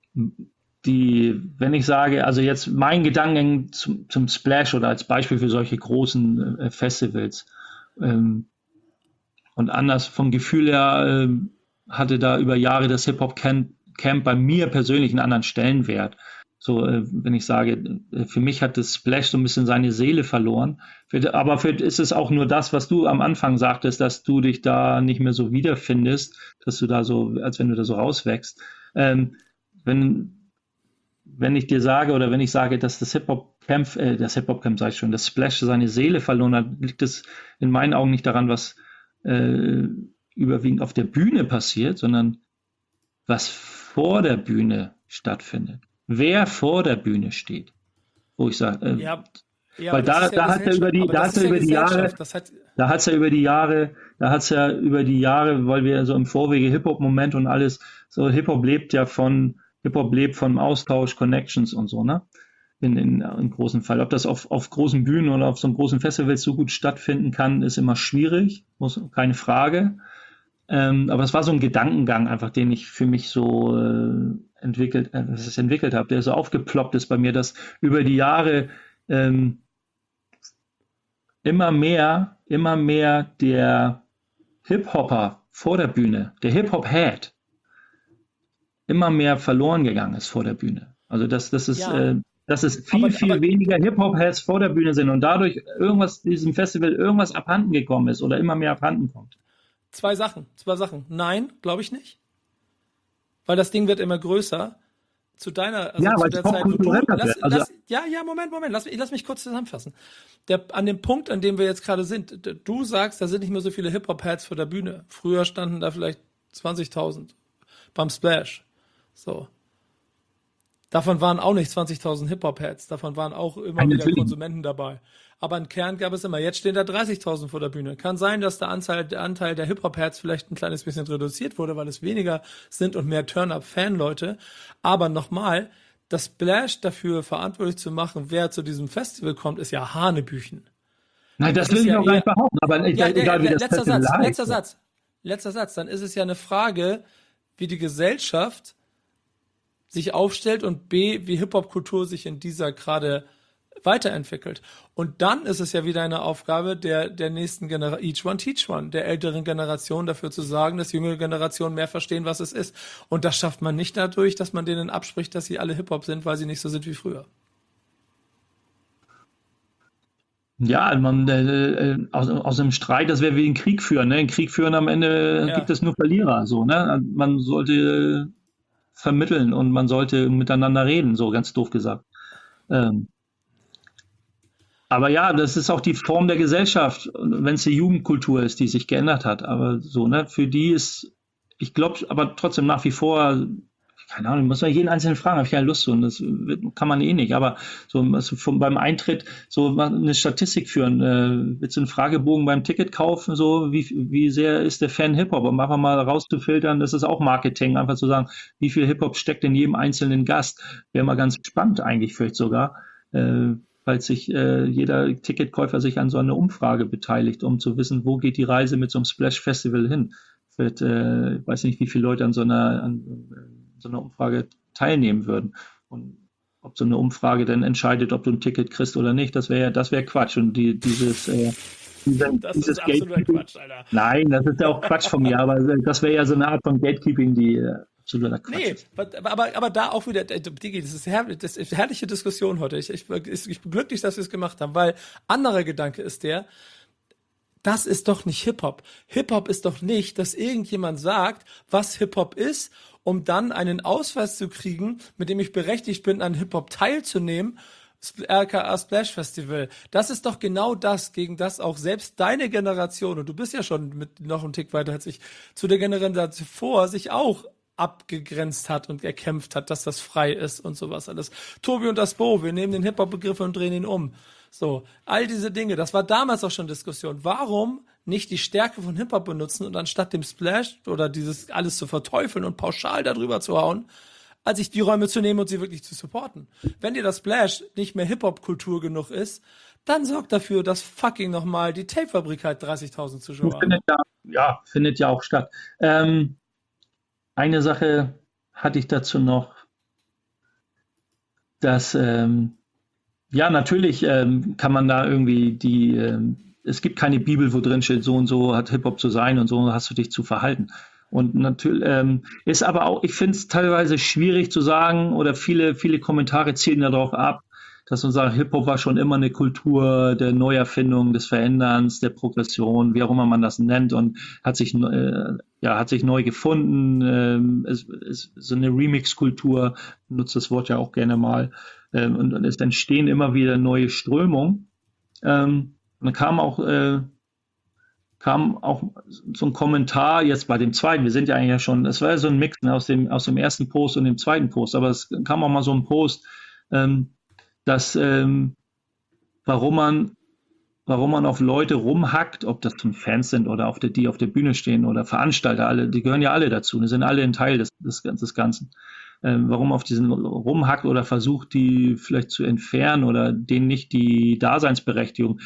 B: wenn ich sage, also jetzt mein Gedankengang zum Splash oder als Beispiel für solche großen Festivals und anders vom Gefühl her hatte da über Jahre das Hip-Hop-Camp bei mir persönlich einen anderen Stellenwert. So, wenn ich sage, für mich hat das Splash so ein bisschen seine Seele verloren. Aber ist es auch nur das, was du am Anfang sagtest, dass du dich da nicht mehr so wiederfindest, dass du da so, als wenn du da so rauswächst. Wenn ich dir sage oder wenn ich sage, dass das Hip-Hop-Camp sage ich schon, das Splash seine Seele verloren hat, liegt es in meinen Augen nicht daran, was überwiegend auf der Bühne passiert, sondern was vor der Bühne stattfindet. Wer vor der Bühne steht. Wo ich sage, weil da hat er über die Jahre, weil wir so im Vorwege Hip-Hop-Moment und alles, so Hip-Hop lebt vom Austausch, Connections und so, ne? Im großen Fall. Ob das auf großen Bühnen oder auf so einem großen Festival so gut stattfinden kann, ist immer schwierig, keine Frage. Aber es war so ein Gedankengang einfach, den ich für mich so entwickelt habe, der so aufgeploppt ist bei mir, dass über die Jahre immer mehr der Hip-Hopper vor der Bühne, der Hip-Hop-Head, immer mehr verloren gegangen ist vor der Bühne. Also dass es viel weniger Hip-Hop-Heads vor der Bühne sind und dadurch diesem Festival irgendwas abhanden gekommen ist oder immer mehr abhanden kommt.
A: Zwei Sachen. Nein, glaube ich nicht. Weil das Ding wird immer größer. Zu deiner,
B: also zu der Zeit,
A: Moment. Lass mich kurz zusammenfassen. An dem Punkt, an dem wir jetzt gerade sind, du sagst, da sind nicht mehr so viele Hip-Hop-Heads vor der Bühne. Früher standen da vielleicht 20.000 beim Splash. So. Davon waren auch nicht 20.000 Hip-Hop-Heads. Davon waren auch immer wieder Konsumenten dabei. Aber einen Kern gab es immer. Jetzt stehen da 30.000 vor der Bühne. Kann sein, dass der Anteil der Hip-Hop-Heads vielleicht ein kleines bisschen reduziert wurde, weil es weniger sind und mehr Turn-Up-Fan-Leute. Aber nochmal, das Splash dafür verantwortlich zu machen, wer zu diesem Festival kommt, ist ja Hanebüchen.
B: Nein, das will ich auch gar nicht behaupten. Aber egal, wie das
A: letzter Satz. Dann ist es ja eine Frage, wie die Gesellschaft sich aufstellt und B, wie Hip-Hop-Kultur sich in dieser gerade weiterentwickelt. Und dann ist es ja wieder eine Aufgabe der nächsten Generation, each one teach one, der älteren Generation dafür zu sagen, dass jüngere Generationen mehr verstehen, was es ist. Und das schafft man nicht dadurch, dass man denen abspricht, dass sie alle Hip-Hop sind, weil sie nicht so sind wie früher.
B: Ja, aus einem Streit, das wäre wie ein Krieg führen. Ne? Ein Krieg führen am Ende gibt es nur Verlierer. So, ne? Man sollte vermitteln und man sollte miteinander reden, so ganz doof gesagt. Aber ja, das ist auch die Form der Gesellschaft, wenn es die Jugendkultur ist, die sich geändert hat. Aber so, ne, für die ist, ich glaube, aber trotzdem nach wie vor, keine Ahnung, muss man jeden Einzelnen fragen, habe ich keine Lust zu, und das kann man eh nicht. Aber so beim Eintritt so mal eine Statistik führen, willst du einen Fragebogen beim Ticket kaufen, so wie sehr ist der Fan Hip-Hop, um einfach mal rauszufiltern, das ist auch Marketing, einfach zu sagen, wie viel Hip-Hop steckt in jedem einzelnen Gast, wäre mal ganz spannend eigentlich vielleicht sogar, weil sich jeder Ticketkäufer sich an so einer Umfrage beteiligt, um zu wissen, wo geht die Reise mit so einem Splash-Festival hin. Ich weiß nicht, wie viele Leute an so einer Umfrage teilnehmen würden. Und ob so eine Umfrage dann entscheidet, ob du ein Ticket kriegst oder nicht, das wäre Quatsch. Und dieses
A: ist absoluter Quatsch, Alter.
B: Nein, das ist ja auch Quatsch von mir, aber das wäre ja so eine Art von Gatekeeping, die absoluter Quatsch ist.
A: Aber da auch wieder, Digi, das ist herrliche Diskussion heute. Ich bin glücklich, dass wir es gemacht haben, weil anderer Gedanke ist das ist doch nicht Hip-Hop. Hip-Hop ist doch nicht, dass irgendjemand sagt, was Hip-Hop ist, um dann einen Ausweis zu kriegen, mit dem ich berechtigt bin, an Hip-Hop teilzunehmen, RKA Splash Festival. Das ist doch genau das, gegen das auch selbst deine Generation, und du bist ja schon mit noch einen Tick weiter als ich, zu der Generation vor, sich auch abgegrenzt hat und erkämpft hat, dass das frei ist und sowas alles. Tobi und das Bo, wir nehmen den Hip-Hop-Begriff und drehen ihn um. So, all diese Dinge, das war damals auch schon Diskussion. Warum nicht die Stärke von Hip-Hop benutzen und anstatt dem Splash oder dieses alles zu verteufeln und pauschal darüber zu hauen, als sich die Räume zu nehmen und sie wirklich zu supporten. Wenn dir das Splash nicht mehr Hip-Hop-Kultur genug ist, dann sorgt dafür, dass fucking nochmal die Tape-Fabrik halt 30.000 Zuschauer hat.
B: Findet ja auch statt. Eine Sache hatte ich dazu noch, dass natürlich kann man da irgendwie es gibt keine Bibel, wo drin steht, so und so hat Hip-Hop zu sein und so hast du dich zu verhalten. Und natürlich ist aber auch, ich finde es teilweise schwierig zu sagen, oder viele Kommentare zielen darauf ab, dass man sagt, Hip-Hop war schon immer eine Kultur der Neuerfindung, des Veränderns, der Progression, wie auch immer man das nennt, und hat sich neu gefunden. Es ist so eine Remix-Kultur, nutzt das Wort ja auch gerne mal. Und es entstehen immer wieder neue Strömungen. Und dann kam auch so ein Kommentar jetzt bei dem zweiten. Wir sind ja eigentlich schon, es war ja so ein Mix, ne, aus dem ersten Post und dem zweiten Post, aber es kam auch mal so ein Post, dass warum man auf Leute rumhackt, ob das nun Fans sind oder die auf der Bühne stehen oder Veranstalter, die gehören ja alle dazu, die sind alle ein Teil des Ganzen. Warum auf diesen rumhackt oder versucht, die vielleicht zu entfernen oder denen nicht die Daseinsberechtigung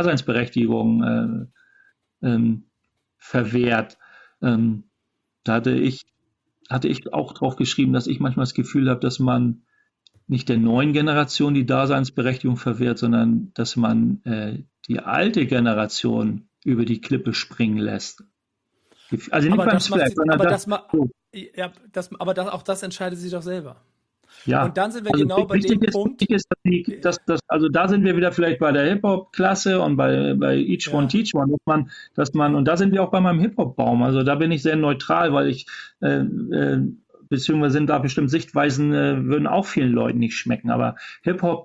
B: verwehrt. Da hatte ich auch drauf geschrieben, dass ich manchmal das Gefühl habe, dass man nicht der neuen Generation die Daseinsberechtigung verwehrt, sondern dass man die alte Generation über die Klippe springen lässt. Also nicht beim Slack,
A: sondern auch das entscheidet sie doch selber.
B: Ja,
A: und dann sind wir genau bei dem Punkt.
B: Also da sind wir wieder vielleicht bei der Hip-Hop-Klasse und bei Each One Teach One, und da sind wir auch bei meinem Hip-Hop-Baum. Also da bin ich sehr neutral, weil beziehungsweise sind da bestimmt Sichtweisen, würden auch vielen Leuten nicht schmecken. Aber Hip-Hop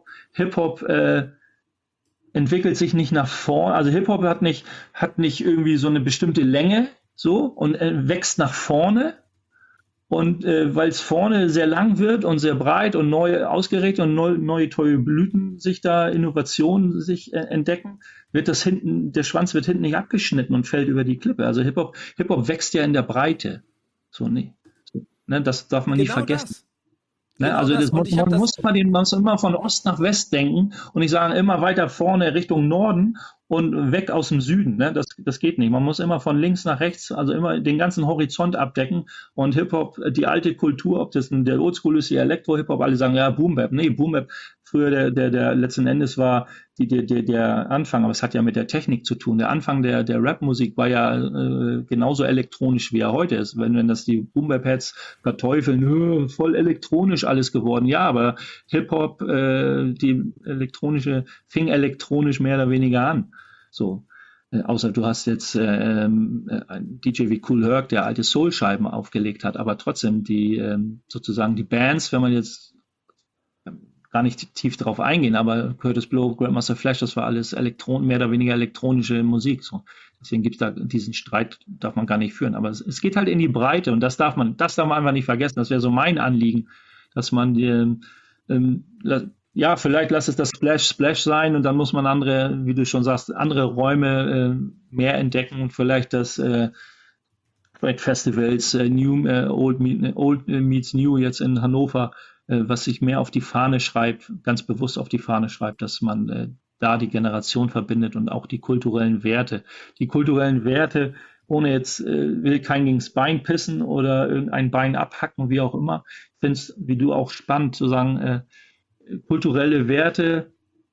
B: entwickelt sich nicht nach vorne. Also Hip-Hop hat nicht irgendwie so eine bestimmte Länge so und wächst nach vorne. Und weil es vorne sehr lang wird und sehr breit und neu ausgerichtet und neue tolle Blüten Innovationen sich entdecken, wird der Schwanz wird hinten nicht abgeschnitten und fällt über die Klippe. Also Hip-Hop wächst ja in der Breite. Das darf man nicht vergessen. Also man muss immer von Ost nach West denken und nicht sagen, immer weiter vorne Richtung Norden und weg aus dem Süden. Das geht nicht. Man muss immer von links nach rechts, also immer den ganzen Horizont abdecken. Und Hip-Hop, die alte Kultur, ob das der Oldschool ist, die Elektro-Hip-Hop, alle sagen, ja, Boom-Bap. Nee, Boom-Bap früher der letzten Endes war der Anfang, aber es hat ja mit der Technik zu tun. Der Anfang der Rap-Musik war ja genauso elektronisch, wie er heute ist. Wenn das die Boom-Bap-Heads verteufeln, voll elektronisch alles geworden. Ja, aber Hip-Hop, die fing elektronisch mehr oder weniger an. So. Außer du hast jetzt einen DJ wie Kool Herc, der alte Soul-Scheiben aufgelegt hat, aber trotzdem sozusagen die Bands, wenn man jetzt gar nicht tief darauf eingehen, aber Kurtis Blow, Grandmaster Flash, das war alles mehr oder weniger elektronische Musik. So. Deswegen gibt es da diesen Streit, darf man gar nicht führen. Aber es geht halt in die Breite und das darf man einfach nicht vergessen. Das wäre so mein Anliegen, dass man vielleicht lass es das Splash sein und dann muss man andere, wie du schon sagst, andere Räume mehr entdecken und vielleicht vielleicht Festivals, Old Meets New jetzt in Hannover, was sich mehr auf die Fahne schreibt, ganz bewusst auf die Fahne schreibt, dass man da die Generation verbindet und auch die kulturellen Werte. Die kulturellen Werte, ohne jetzt will kein gegens Bein pissen oder irgendein Bein abhacken, wie auch immer. Ich finde es, wie du auch spannend zu sagen, kulturelle Werte,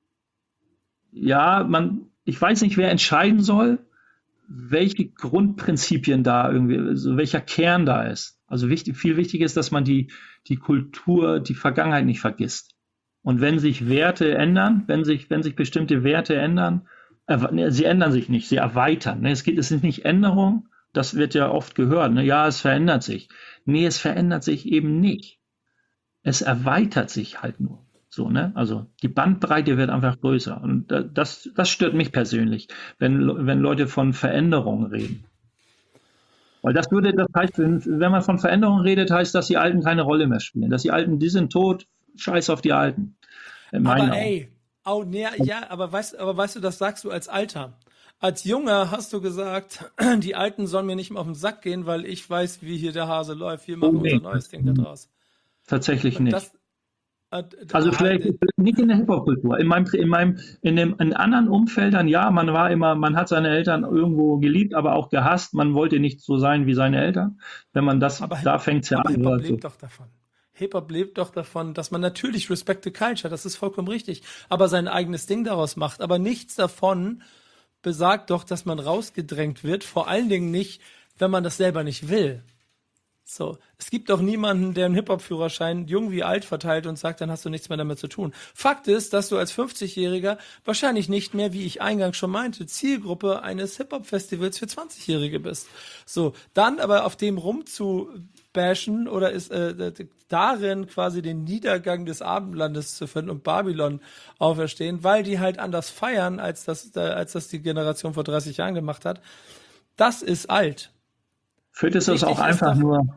B: ja, ich weiß nicht, wer entscheiden soll, welche Grundprinzipien da irgendwie, also welcher Kern da ist. Also viel wichtiger ist, dass man die Kultur, die Vergangenheit nicht vergisst. Und wenn sich Werte ändern, wenn sich bestimmte Werte ändern, sie ändern sich nicht, sie erweitern. Es ist nicht Änderung, das wird ja oft gehört. Ja, es verändert sich. Nee, es verändert sich eben nicht. Es erweitert sich halt nur. So, Also die Bandbreite wird einfach größer. Und das stört mich persönlich, wenn Leute von Veränderung reden. Das heißt, wenn man von Veränderung redet, heißt, dass die Alten keine Rolle mehr spielen. Dass die Alten, die sind tot, scheiß auf die Alten. In meinen
A: Aber
B: Augen.
A: ey, nee, ja, aber weißt du, das sagst du als Alter. Als Junger hast du gesagt, die Alten sollen mir nicht mehr auf den Sack gehen, weil ich weiß, wie hier der Hase läuft. Wir
B: Oh
A: machen unser
B: nee,
A: neues Ding da draus.
B: tatsächlich
A: Und
B: nicht.
A: das,
B: Also vielleicht nicht in der Hip-Hop-Kultur. In anderen Umfeldern, ja, man hat seine Eltern irgendwo geliebt, aber auch gehasst. Man wollte nicht so sein wie seine Eltern. Wenn man das,
A: Aber,
B: da fängt's ja
A: aber
B: an.
A: Hip-Hop
B: Also,
A: lebt doch davon. Hip-Hop lebt doch davon, dass man natürlich Respect the Culture, das ist vollkommen richtig, aber sein eigenes Ding daraus macht. Aber nichts davon besagt doch, dass man rausgedrängt wird, vor allen Dingen nicht, wenn man das selber nicht will. So, es gibt doch niemanden, der einen Hip-Hop-Führerschein jung wie alt verteilt und sagt, dann hast du nichts mehr damit zu tun. Fakt ist, dass du als 50-Jähriger wahrscheinlich nicht mehr, wie ich eingangs schon meinte, Zielgruppe eines Hip-Hop-Festivals für 20-Jährige bist. So, dann aber auf dem rumzubashen oder ist darin quasi den Niedergang des Abendlandes zu finden und Babylon auferstehen, weil die halt anders feiern, als das die Generation vor 30 Jahren gemacht hat. Das ist alt.
B: vielleicht ist das auch
A: Wichtig ist
B: einfach
A: doch,
B: nur,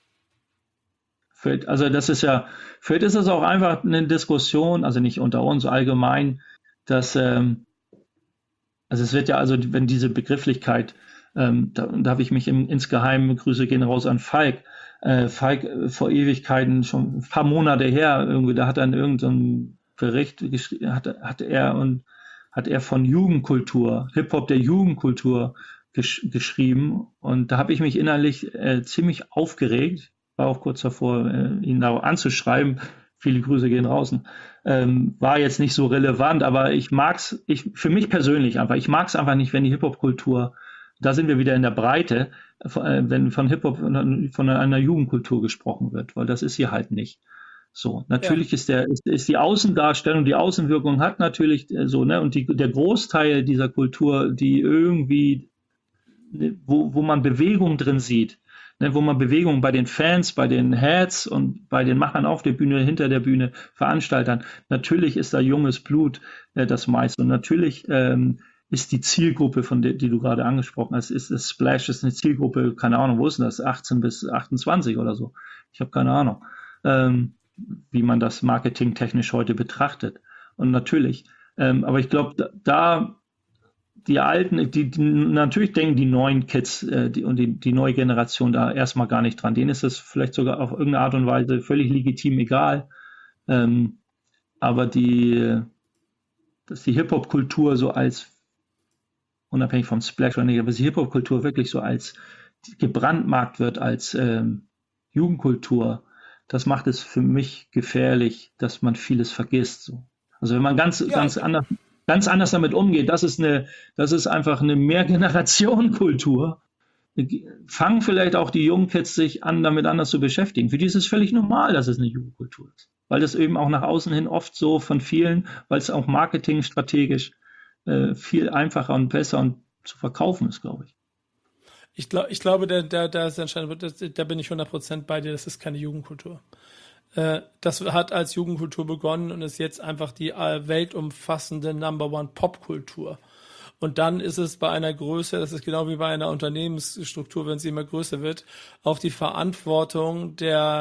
B: also vielleicht ist das auch einfach eine Diskussion, also nicht unter uns allgemein, dass, also es wird ja, also wenn diese Begrifflichkeit, da habe ich mich insgeheim, Grüße gehen raus an Falk, Falk vor Ewigkeiten, schon ein paar Monate her, irgendwie, da hat er in irgendeinem Bericht geschrieben, hat er von Jugendkultur, Hip-Hop der Jugendkultur geschrieben und da habe ich mich innerlich ziemlich aufgeregt, war auch kurz davor, ihn da anzuschreiben. Viele Grüße gehen raus. War jetzt nicht so relevant, aber für mich persönlich einfach, ich mag es einfach nicht, wenn die Hip-Hop-Kultur, da sind wir wieder in der Breite, wenn von Hip-Hop, von einer Jugendkultur gesprochen wird, weil das ist sie halt nicht. So,
A: ja.
B: natürlich ist die Außendarstellung, die Außenwirkung hat natürlich so, ne, und der Großteil dieser Kultur, die irgendwie, ne, wo man Bewegung drin sieht, ne, wo man Bewegung bei den Fans, bei den Heads und bei den Machern auf der Bühne, hinter der Bühne, Veranstaltern. Natürlich ist da junges Blut das meiste. Und natürlich ist die Zielgruppe, die du gerade angesprochen hast, ist das Splash, ist eine Zielgruppe, keine Ahnung, wo ist denn das? 18 bis 28 oder so. Ich habe keine Ahnung, ähm, wie man das marketingtechnisch heute betrachtet. Und natürlich, aber ich glaube, da die Alten, natürlich denken die neuen Kids die neue Generation da erstmal gar nicht dran. Denen ist es vielleicht sogar auf irgendeine Art und Weise völlig legitim egal. Ähm, aber dass die Hip-Hop-Kultur so als, unabhängig vom Splash oder nicht, aber dass die Hip-Hop-Kultur wirklich so als gebrandmarkt wird als Jugendkultur, das macht es für mich gefährlich, dass man vieles vergisst. So. Also wenn man
A: Ja,
B: ganz anders damit umgeht, das ist einfach eine Mehrgenerationenkultur. Fangen vielleicht auch die jungen Kids sich an, damit anders zu beschäftigen. Für die ist es völlig normal, dass es eine Jugendkultur ist. Weil das eben auch nach außen hin oft so von vielen, weil es auch marketingstrategisch viel einfacher und besser und zu verkaufen ist, glaube ich.
A: ich glaube, da ist entscheidend, da bin ich 100% bei dir, das ist keine Jugendkultur. Das hat als Jugendkultur begonnen und ist jetzt einfach die weltumfassende Number One Popkultur. Und dann ist es bei einer Größe, das ist genau wie bei einer Unternehmensstruktur, wenn sie immer größer wird, auch die Verantwortung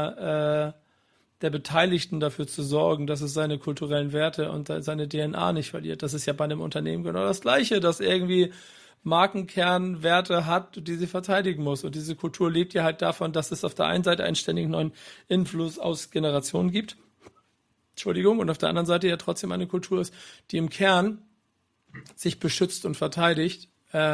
A: der Beteiligten dafür zu sorgen, dass es seine kulturellen Werte und seine DNA nicht verliert. Das ist ja bei einem Unternehmen genau das Gleiche, dass irgendwie Markenkernwerte hat, die sie verteidigen muss. Und diese Kultur lebt ja halt davon, dass es auf der einen Seite einen ständigen neuen Influss aus Generationen gibt. Entschuldigung. Und auf der anderen Seite ja trotzdem eine Kultur ist, die im Kern sich beschützt und verteidigt,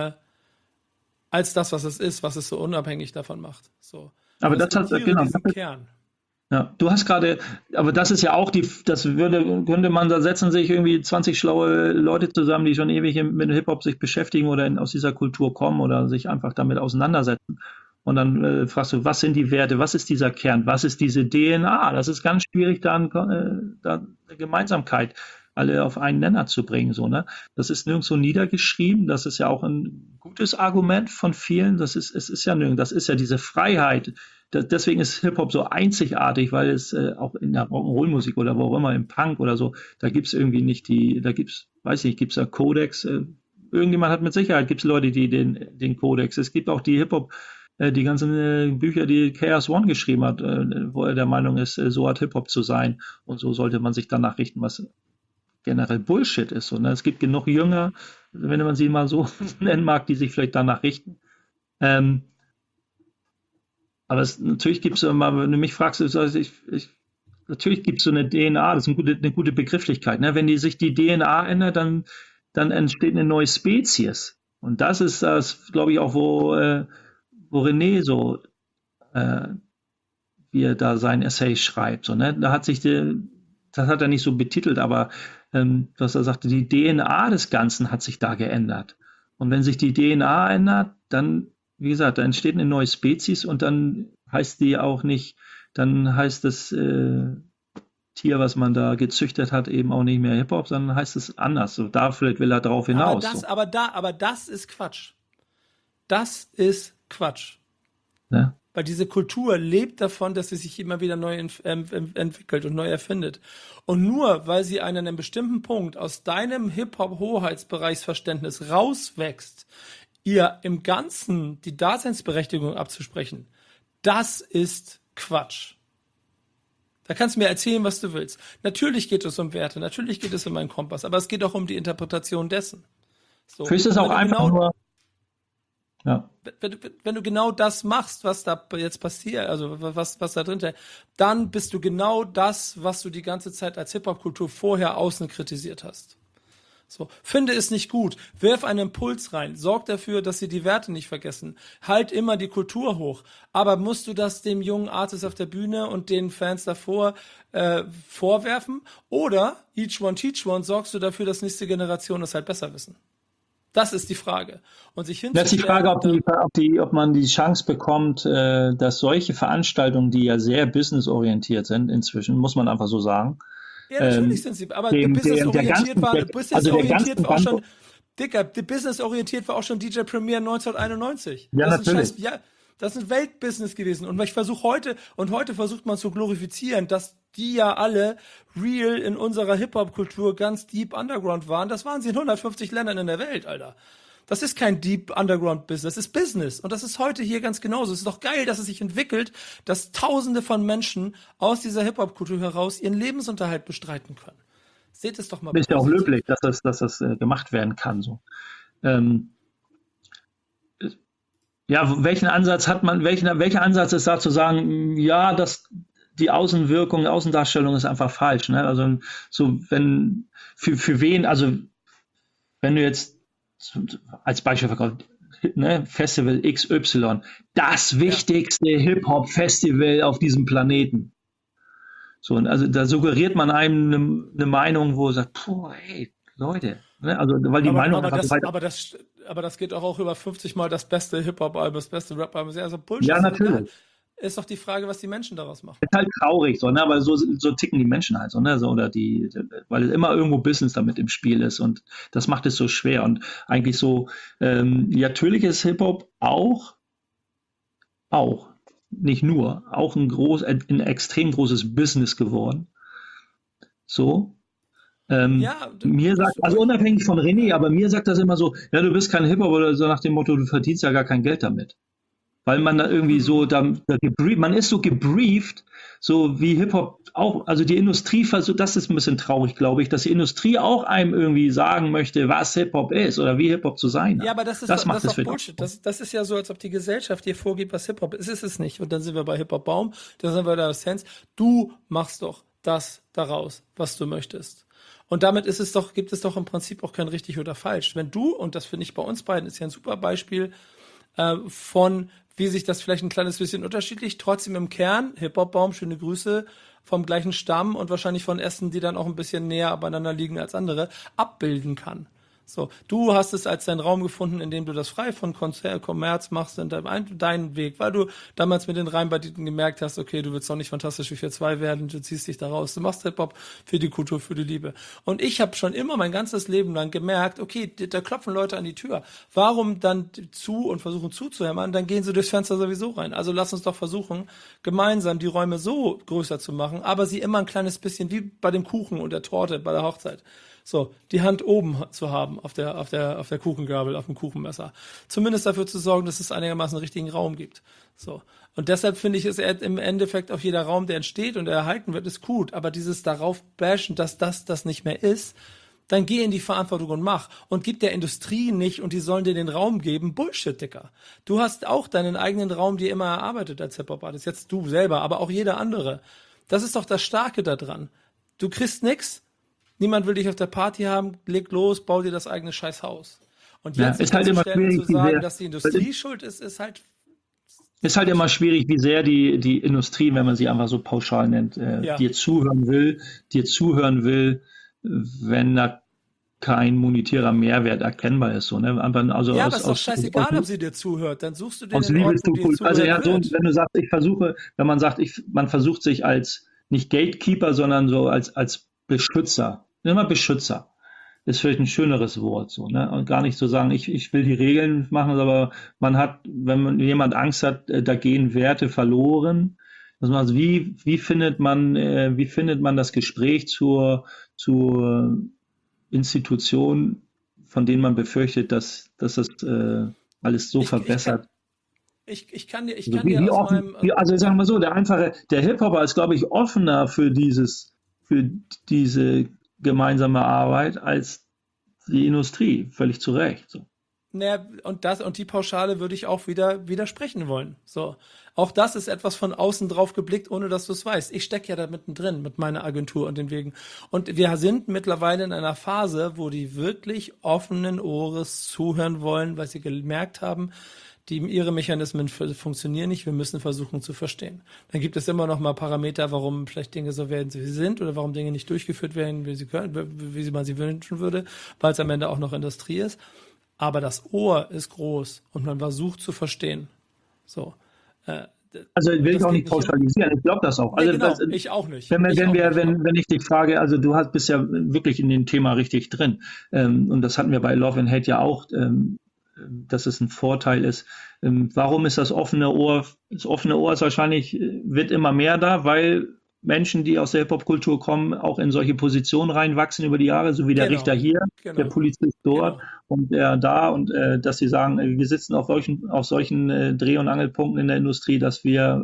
A: als das, was es ist, was es so unabhängig davon macht. So.
B: Aber das hat,
A: Respektiere
B: genau,
A: diesen Kern.
B: ja, du hast gerade, aber das ist ja auch könnte man, da setzen sich irgendwie 20 schlaue Leute zusammen, die schon ewig mit Hip-Hop sich beschäftigen oder aus dieser Kultur kommen oder sich einfach damit auseinandersetzen. Und dann fragst du, was sind die Werte, was ist dieser Kern, was ist diese DNA? Das ist ganz schwierig, da eine Gemeinsamkeit alle auf einen Nenner zu bringen, so, ne? Das ist nirgendwo niedergeschrieben, das ist ja auch ein gutes Argument von vielen, es ist ja das ist ja diese Freiheit. Deswegen ist Hip-Hop so einzigartig, weil es auch in der Rock'n'Roll-Musik oder wo auch immer, im Punk oder so, da gibt's irgendwie nicht weiß nicht, gibt's da Codex, irgendjemand hat mit Sicherheit, gibt's Leute, die den Codex, es gibt auch die Hip-Hop die ganzen Bücher, die Chaos One geschrieben hat, wo er der Meinung ist, so hat Hip-Hop zu sein und so sollte man sich danach richten, was generell Bullshit ist. Und es gibt genug Jünger, wenn man sie mal so nennen mag, die sich vielleicht danach richten. Aber natürlich gibt es immer, wenn du mich fragst, natürlich gibt es so eine DNA, das ist eine gute Begrifflichkeit. Ne? Wenn sich die DNA ändert, dann entsteht eine neue Spezies. Und das ist das, glaube ich, auch, wo René so, wie er da sein Essay schreibt. So, ne? Das hat er nicht so betitelt, aber was er sagte, die DNA des Ganzen hat sich da geändert. Und wenn sich die DNA ändert, dann, wie gesagt, da entsteht eine neue Spezies und dann heißt die auch nicht, dann heißt das Tier, was man da gezüchtet hat, eben auch nicht mehr Hip-Hop, sondern heißt es anders. So, da vielleicht will er drauf hinaus.
A: Aber das ist Quatsch. Das ist Quatsch.
B: Ne?
A: Weil diese Kultur lebt davon, dass sie sich immer wieder neu entwickelt und neu erfindet. Und nur weil sie an einem bestimmten Punkt aus deinem Hip-Hop-Hoheitsbereichsverständnis rauswächst, ihr im Ganzen die Daseinsberechtigung abzusprechen, das ist Quatsch. Da kannst du mir erzählen, was du willst. Natürlich geht es um Werte, natürlich geht es um einen Kompass, aber es geht auch um die Interpretation dessen. So.
B: Für ist es auch einfach nur... Ja.
A: Wenn du genau das machst, was da jetzt passiert, also was da drin ist, dann bist du genau das, was du die ganze Zeit als Hip-Hop-Kultur vorher außen kritisiert hast. So, finde es nicht gut, wirf einen Impuls rein, sorg dafür, dass sie die Werte nicht vergessen, halt immer die Kultur hoch, aber musst du das dem jungen Artist auf der Bühne und den Fans davor vorwerfen oder each one teach one, sorgst du dafür, dass nächste Generation das halt besser wissen? Das ist die Frage. Und sich
B: Das ist die Frage, ob man die Chance bekommt, dass solche Veranstaltungen, die ja sehr businessorientiert sind inzwischen, muss man einfach so sagen.
A: Ja, natürlich sind sie, aber businessorientiert war auch schon, Dicker, businessorientiert war auch schon DJ Premier 1991.
B: Ja,
A: das
B: natürlich.
A: Das ist ein Weltbusiness gewesen. Und ich versuche heute versucht man zu glorifizieren, dass die ja alle real in unserer Hip-Hop-Kultur ganz deep underground waren. Das waren sie in 150 Ländern in der Welt, Alter. Das ist kein Deep Underground Business, das ist Business. Und das ist heute hier ganz genauso. Es ist doch geil, dass es sich entwickelt, dass Tausende von Menschen aus dieser Hip-Hop-Kultur heraus ihren Lebensunterhalt bestreiten können. Seht es doch mal.
B: Ist ja auch löblich, dass das gemacht werden kann, so. Ja, welchen Ansatz hat man, welcher Ansatz ist da zu sagen, ja, die Außenwirkung, Außendarstellung ist einfach falsch, ne? Also, so, für wen, also, wenn du jetzt als Beispiel verkaufst, ne, Festival XY, das wichtigste Hip-Hop-Festival auf diesem Planeten. So, und also da suggeriert man einem eine Meinung, wo er sagt, puh, hey, Leute, ne? Also, weil die Meinung
A: aber das geht auch über 50 Mal das beste Hip-Hop-Album, das beste Rap-Album. Also Bullshit.
B: Ja, natürlich.
A: Ist doch die Frage, was die Menschen daraus machen.
B: Ist halt traurig, so, ne? Aber so ticken die Menschen halt, so, ne? So, oder weil immer irgendwo Business damit im Spiel ist und das macht es so schwer. Und eigentlich so, natürlich ist Hip-Hop auch, nicht nur, auch ein extrem großes Business geworden. So. Mir sagt, also unabhängig von René, aber mir sagt das immer so, ja, du bist kein Hip-Hop oder so nach dem Motto, du verdienst ja gar kein Geld damit. Weil man da irgendwie so, man ist so gebrieft, so wie Hip-Hop auch, also die Industrie, das ist ein bisschen traurig, glaube ich, dass die Industrie auch einem irgendwie sagen möchte, was Hip-Hop ist oder wie Hip-Hop zu sein hat.
A: Ja, aber das ist doch Bullshit. Das ist ja so, als ob die Gesellschaft dir vorgibt, was Hip-Hop ist. Ist es nicht. Und dann sind wir bei Hip-Hop-Baum, dann sind wir da Sense. Du machst doch das daraus, was du möchtest. Und damit gibt es doch im Prinzip auch kein richtig oder falsch. Wenn du, und das finde ich bei uns beiden, ist ja ein super Beispiel von, wie sich das vielleicht ein kleines bisschen unterschiedlich, trotzdem im Kern, Hip-Hop-Baum, schöne Grüße, vom gleichen Stamm und wahrscheinlich von Ästen, die dann auch ein bisschen näher beieinander liegen als andere, abbilden kann. So, du hast es als deinen Raum gefunden, in dem du das frei von Kommerz machst, in deinen Weg, weil du damals mit den Reimbanditen gemerkt hast, okay, du willst doch nicht fantastisch wie 4-2 werden, du ziehst dich da raus, du machst Hip-Hop für die Kultur, für die Liebe. Und ich habe schon immer mein ganzes Leben lang gemerkt, okay, da klopfen Leute an die Tür. Warum dann versuchen zuzuhämmern, dann gehen sie durchs Fenster sowieso rein. Also lass uns doch versuchen, gemeinsam die Räume so größer zu machen, aber sie immer ein kleines bisschen, wie bei dem Kuchen und der Torte bei der Hochzeit, So, die Hand oben zu haben auf der Kuchengabel, auf dem Kuchenmesser. Zumindest dafür zu sorgen, dass es einigermaßen einen richtigen Raum gibt. So. Und deshalb finde ich, ist im Endeffekt auch jeder Raum, der entsteht und der erhalten wird, ist gut. Aber dieses darauf bashen, dass das nicht mehr ist, dann geh in die Verantwortung und mach. Und gib der Industrie nicht und die sollen dir den Raum geben. Bullshit, Dicker. Du hast auch deinen eigenen Raum dir immer erarbeitet als Hip-Hop-Artist. Jetzt du selber, aber auch jeder andere. Das ist doch das Starke daran. Du kriegst nix, niemand will dich auf der Party haben, leg los, bau dir das eigene Scheißhaus. Und
B: Ja,
A: jetzt sich
B: ist halt immer
A: hinzustellen und
B: schwierig,
A: zu
B: wie
A: sagen,
B: sehr,
A: dass die Industrie schuld ist halt
B: ist halt immer schwierig, wie sehr die Industrie, wenn man sie einfach so pauschal nennt,
A: ja.
B: dir zuhören will, wenn da kein monetärer Mehrwert erkennbar ist. So, ne? Also
A: Ja, aber ist doch scheißegal, ob sie dir zuhört. Dann suchst du dir
B: aus
A: den
B: Liebe
A: Ort, wo
B: zu
A: dir
B: Kultur. Also ja,
A: zugehört
B: so,
A: wird.
B: wenn du sagst, wenn man sagt, man versucht sich als nicht Gatekeeper, sondern so als Beschützer. Immer Beschützer. Ist vielleicht ein schöneres Wort, so, ne? Und gar nicht so sagen, ich will die Regeln machen, aber wenn jemand Angst hat, da gehen Werte verloren. Also wie findet man das Gespräch zur Institution, von denen man befürchtet, dass das alles so
A: Ich, ich kann,
B: verbessert?
A: ich
B: Also
A: kann dir
B: wie
A: aus
B: offen,
A: meinem,
B: also sagen wir so, der Hip-Hopper ist, glaube ich, offener für diese gemeinsame Arbeit als die Industrie, völlig zu Recht. So.
A: naja, und die Pauschale würde ich auch wieder widersprechen wollen. So. Auch das ist etwas von außen drauf geblickt, ohne dass du es weißt. Ich stecke ja da mittendrin mit meiner Agentur und den Wegen. Und wir sind mittlerweile in einer Phase, wo die wirklich offenen Ohres zuhören wollen, weil sie gemerkt haben, ihre Mechanismen funktionieren nicht, wir müssen versuchen zu verstehen. Dann gibt es immer noch mal Parameter, warum vielleicht Dinge so werden, wie sie sind, oder warum Dinge nicht durchgeführt werden, wie man sie wünschen würde, weil es am Ende auch noch Industrie ist. Aber das Ohr ist groß und man versucht zu verstehen. So. Äh,
B: Also
A: und
B: will ich
A: das
B: auch
A: geht
B: nicht
A: nicht hin.
B: pauschalisieren, ich glaube das auch.
A: Nee,
B: Also
A: genau, ich auch nicht. Ich auch nicht.
B: wenn ich dich frage, also bist ja wirklich in dem Thema richtig drin. Und das hatten wir bei Love and Hate ja auch, dass es ein Vorteil ist. Warum ist das offene Ohr? Das offene Ohr ist wahrscheinlich, wird immer mehr da, weil Menschen, die aus der Hip-Hop-Kultur kommen, auch in solche Positionen reinwachsen über die Jahre, so wie der Richter
A: Genau,
B: hier, der
A: genau,
B: Polizist dort
A: genau.
B: und der da und dass sie sagen, wir sitzen auf solchen Dreh- und Angelpunkten in der Industrie, dass wir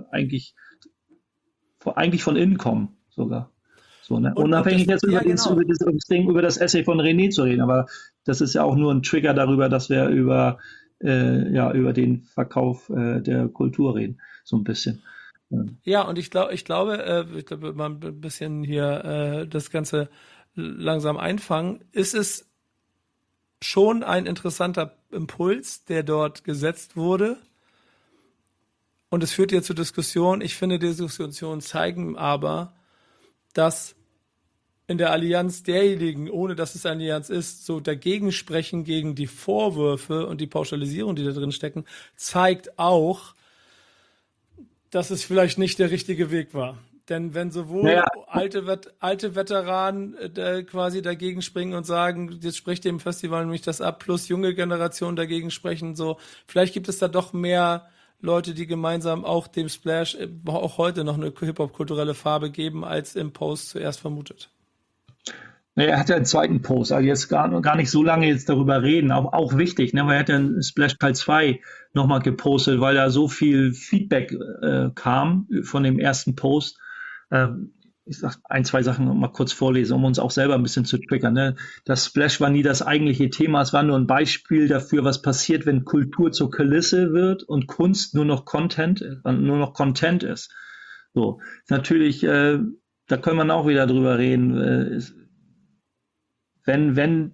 B: eigentlich von innen kommen sogar. So, ne?
A: Und
B: Unabhängig
A: das,
B: jetzt
A: ja, genau.
B: über das Essay von René zu reden, aber das ist ja auch nur ein Trigger darüber, dass wir über den Verkauf der Kultur reden, so ein bisschen. Ähm,
A: Ja, und ich glaube, mal ein bisschen hier das Ganze langsam einfangen, ist es schon ein interessanter Impuls, der dort gesetzt wurde. Und es führt ja zur Diskussion. Ich finde, die Diskussionen zeigen aber, dass in der Allianz derjenigen, ohne dass es eine Allianz ist, so dagegen sprechen gegen die Vorwürfe und die Pauschalisierung, die da drin stecken, zeigt auch, dass es vielleicht nicht der richtige Weg war. Denn wenn
B: naja,
A: sowohl alte Veteranen quasi dagegen springen und sagen, jetzt spricht dem Festival nämlich das ab, plus junge Generationen dagegen sprechen, so, vielleicht gibt es da doch mehr Leute, die gemeinsam auch dem Splash auch heute noch eine Hip-Hop-kulturelle Farbe geben, als im Post zuerst vermutet.
B: er hat ja einen zweiten Post, also jetzt gar nicht so lange jetzt darüber reden, auch wichtig, ne, weil er hat ja einen Splash Teil 2 nochmal gepostet, weil da so viel Feedback kam von dem ersten Post. Ich sag ein, zwei Sachen noch mal kurz vorlesen, um uns auch selber ein bisschen zu triggern. Ne? Das Splash war nie das eigentliche Thema, es war nur ein Beispiel dafür, was passiert, wenn Kultur zur Kulisse wird und Kunst nur noch Content ist. So, natürlich, da können wir auch wieder drüber reden, wenn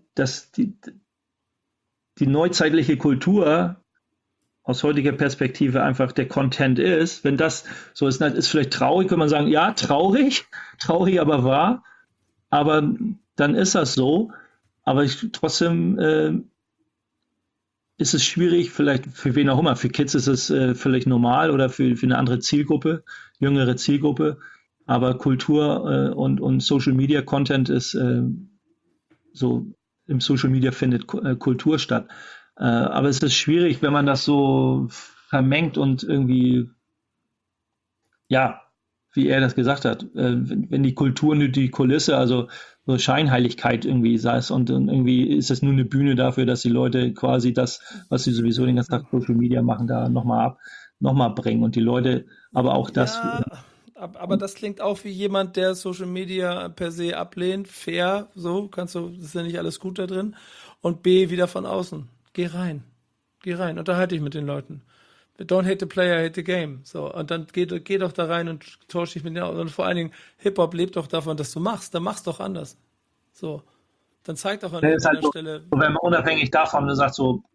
B: die neuzeitliche Kultur aus heutiger Perspektive einfach der Content ist, wenn das so ist, dann ist vielleicht traurig, wenn man sagen, ja, traurig, traurig, aber wahr, aber dann ist das so. Aber trotzdem ist es schwierig, vielleicht für wen auch immer. Für Kids ist es völlig normal oder für eine andere Zielgruppe, jüngere Zielgruppe. Aber Kultur und Social Media Content ist so, im Social Media findet Kultur statt. Aber es ist schwierig, wenn man das so vermengt und irgendwie, ja, wie er das gesagt hat, wenn die Kultur nur die Kulisse, also so Scheinheiligkeit irgendwie sei es und irgendwie ist es nur eine Bühne dafür, dass die Leute quasi das, was sie sowieso den ganzen Tag Social Media machen, da nochmal bringen und die Leute, aber auch das,
A: Ja, aber das klingt auch wie jemand, der Social Media per se ablehnt. Fair, so, ist ja nicht alles gut da drin. Und B, wieder von außen. Geh rein. Geh rein, unterhalte dich mit den Leuten. Don't hate the player, hate the game. So, und dann geh doch da rein und tausch dich mit denen aus. Und vor allen Dingen, Hip-Hop lebt doch davon, dass du machst. Dann mach's doch anders. So, dann zeig doch an
B: das ist halt
A: irgendeiner
B: so,
A: Stelle.
B: wenn man unabhängig davon sagt, so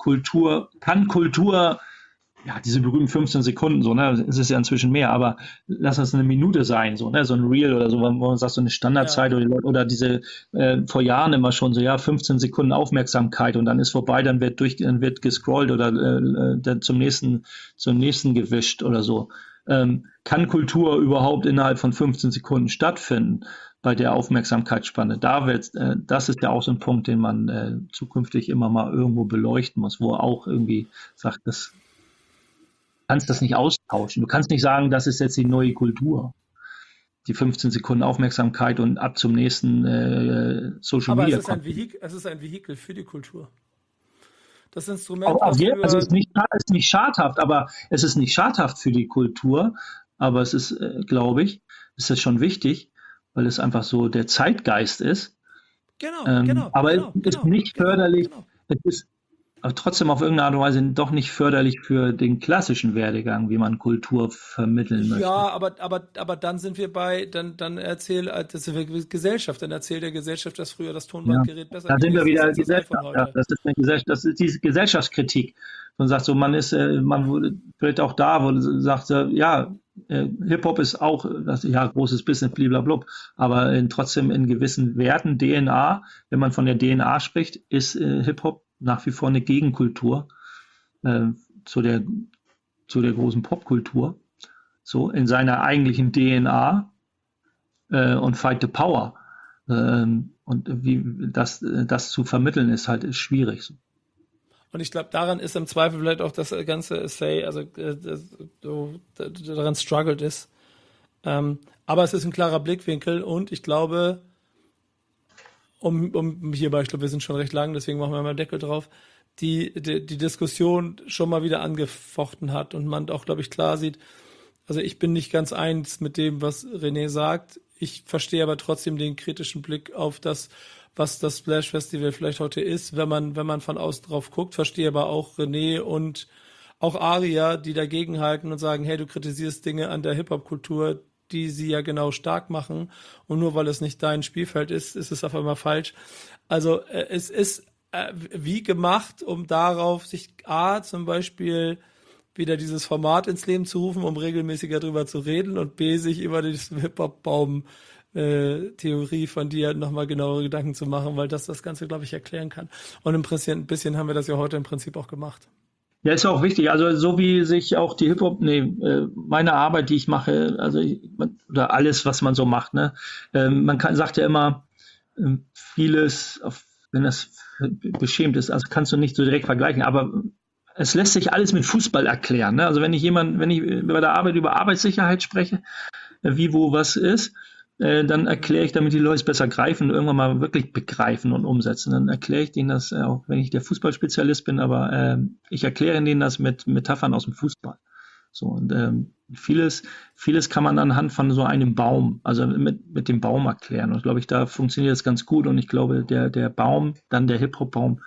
B: Kultur ja, diese berühmten 15 Sekunden, so, ne, es ist ja inzwischen mehr, aber lass das eine Minute sein, so, ne, so ein Reel oder so, wo man sagt, so eine
A: Ja,
B: Standardzeit oder diese, vor Jahren immer schon so, ja, 15 Sekunden Aufmerksamkeit und dann ist vorbei, dann wird gescrollt oder dann zum nächsten gewischt oder so. Kann Kultur überhaupt innerhalb von 15 Sekunden stattfinden bei der Aufmerksamkeitsspanne? Das ist ja auch so ein Punkt, den man zukünftig immer mal irgendwo beleuchten muss, wo auch irgendwie sagt, das kannst das nicht austauschen. Du kannst nicht sagen, das ist jetzt die neue Kultur. Die 15 Sekunden Aufmerksamkeit und ab zum nächsten Social
A: aber
B: Media Content.
A: Es ist ein Vehikel für die Kultur. Das Instrument, was
B: Also
A: früher.
B: es ist nicht schadhaft, aber es ist nicht schadhaft für die Kultur, aber es ist, glaube ich, ist das schon wichtig, weil es einfach so der Zeitgeist ist.
A: Genau, genau,
B: Aber es
A: genau,
B: ist
A: genau,
B: nicht
A: genau,
B: förderlich,
A: genau.
B: es ist aber trotzdem auf irgendeine Art und Weise doch nicht förderlich für den klassischen Werdegang, wie man Kultur vermitteln möchte.
A: Ja, aber dann sind wir dann das ist eine Gesellschaft, dann erzählt der Gesellschaft, dass früher das
B: Ja,
A: Tonbandgerät besser
B: da sind wir
A: gewesen ist
B: wieder
A: als das iPhone
B: Gesellschaft. Ja,
A: heute.
B: das ist eine Gesellschaft, das ist diese Gesellschaftskritik. Man sagt so, wird auch da, wo du sagst, ja, Hip-Hop ist auch, ja, großes Business, blablabla, aber trotzdem in gewissen Werten, DNA, wenn man von der DNA spricht, ist Hip-Hop nach wie vor eine Gegenkultur äh, zu der, zu der großen Popkultur, so in seiner eigentlichen DNA und Fight the Power. Und wie das zu vermitteln ist halt ist schwierig. So.
A: Und ich glaube, daran ist im Zweifel vielleicht auch das ganze Essay, also daran struggled ist. Aber es ist ein klarer Blickwinkel und ich glaube, hierbei, ich glaube, wir sind schon recht lang, deswegen machen wir mal einen Deckel drauf, die Diskussion schon mal wieder angefochten hat und man auch, glaube ich, klar sieht, also ich bin nicht ganz eins mit dem, was René sagt. Ich verstehe aber trotzdem den kritischen Blick auf das, was das Splash Festival vielleicht heute ist, wenn man von außen drauf guckt. Verstehe aber auch René und auch Aria, die dagegen halten und sagen, hey, du kritisierst Dinge an der Hip-Hop-Kultur, die sie ja genau stark machen. Und nur weil es nicht dein Spielfeld ist, ist es auf einmal falsch. Also es ist wie gemacht, um darauf sich zum Beispiel wieder dieses Format ins Leben zu rufen, um regelmäßiger drüber zu reden und B, sich über die Hip-Hop-Baum-Theorie von dir nochmal genauere Gedanken zu machen, weil das Ganze, glaube ich, erklären kann. Und ein bisschen haben wir das ja heute im Prinzip auch gemacht.
B: Ja, ist auch wichtig. Also so wie sich auch die meine Arbeit, die ich mache, oder alles, was man so macht, ne, sagt ja immer vieles, wenn das beschämt ist, also kannst du nicht so direkt vergleichen, aber es lässt sich alles mit Fußball erklären. Ne? Also wenn ich bei der Arbeit über Arbeitssicherheit spreche, wie, wo, was ist, dann erkläre ich, damit die Leute es besser greifen und irgendwann mal wirklich begreifen und umsetzen. Dann erkläre ich denen das, auch wenn ich der Fußballspezialist bin, aber ich erkläre denen das mit Metaphern aus dem Fußball. So, und vieles kann man anhand von so einem Baum, also mit dem Baum erklären. Und glaube ich, da funktioniert das ganz gut. Und ich glaube, der Baum, dann der Hip-Hop-Baum,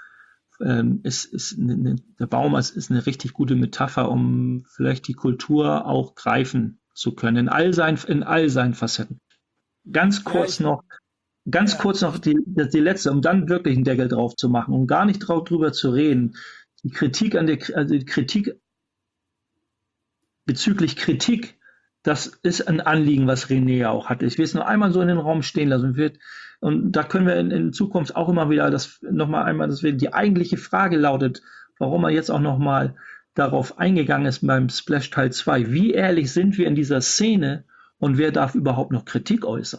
B: der Baum ist eine richtig gute Metapher, um vielleicht die Kultur auch greifen zu können, in all seinen Facetten. Ganz
A: Ja,
B: kurz noch, ganz
A: ja,
B: kurz noch die letzte, um dann wirklich einen Deckel drauf zu machen, um gar nicht drüber zu reden. Die Kritik bezüglich Kritik, das ist ein Anliegen, was René ja auch hatte. Ich will es nur einmal so in den Raum stehen lassen. Und da können wir in Zukunft auch immer wieder die eigentliche Frage lautet, warum er jetzt auch nochmal darauf eingegangen ist beim Splash Teil 2. Wie ehrlich sind wir in dieser Szene und wer darf überhaupt noch Kritik äußern?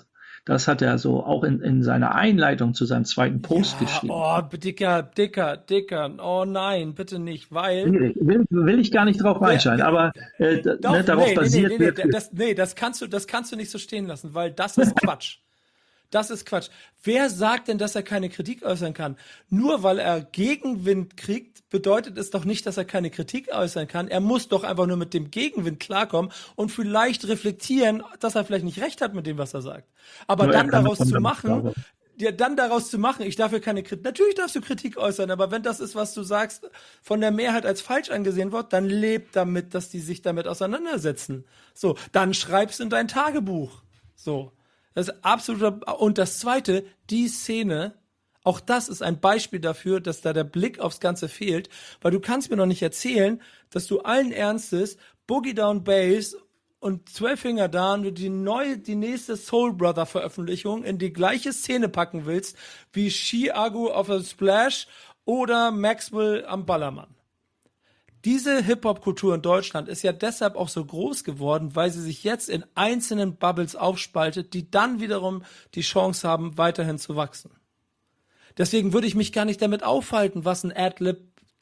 B: Das hat er so auch in seiner Einleitung zu seinem zweiten Post geschrieben.
A: Oh, dicker. Oh nein, bitte nicht, weil.
B: Will ich gar nicht drauf reinschalten, aber
A: Doch,
B: darauf basiert wird.
A: das kannst du nicht so stehen lassen, weil das ist Quatsch. Das ist Quatsch. Wer sagt denn, dass er keine Kritik äußern kann? Nur weil er Gegenwind kriegt, bedeutet es doch nicht, dass er keine Kritik äußern kann. Er muss doch einfach nur mit dem Gegenwind klarkommen und vielleicht reflektieren, dass er vielleicht nicht recht hat mit dem, was er sagt. Aber dann daraus zu machen, ich darf ja keine Kritik. Natürlich darfst du Kritik äußern, aber wenn das ist, was du sagst, von der Mehrheit als falsch angesehen wird, dann lebt damit, dass die sich damit auseinandersetzen. So, dann schreibst in dein Tagebuch. So. Das ist absolut. Und das Zweite, die Szene, auch das ist ein Beispiel dafür, dass da der Blick aufs Ganze fehlt, weil du kannst mir noch nicht erzählen, dass du allen Ernstes Boogie Down Bass und 12 Finger Down die nächste Soul Brother Veröffentlichung in die gleiche Szene packen willst, wie Chiago auf a Splash oder Maxwell am Ballermann. Diese Hip-Hop-Kultur in Deutschland ist ja deshalb auch so groß geworden, weil sie sich jetzt in einzelnen Bubbles aufspaltet, die dann wiederum die Chance haben, weiterhin zu wachsen. Deswegen würde ich mich gar nicht damit aufhalten, was ein Adlib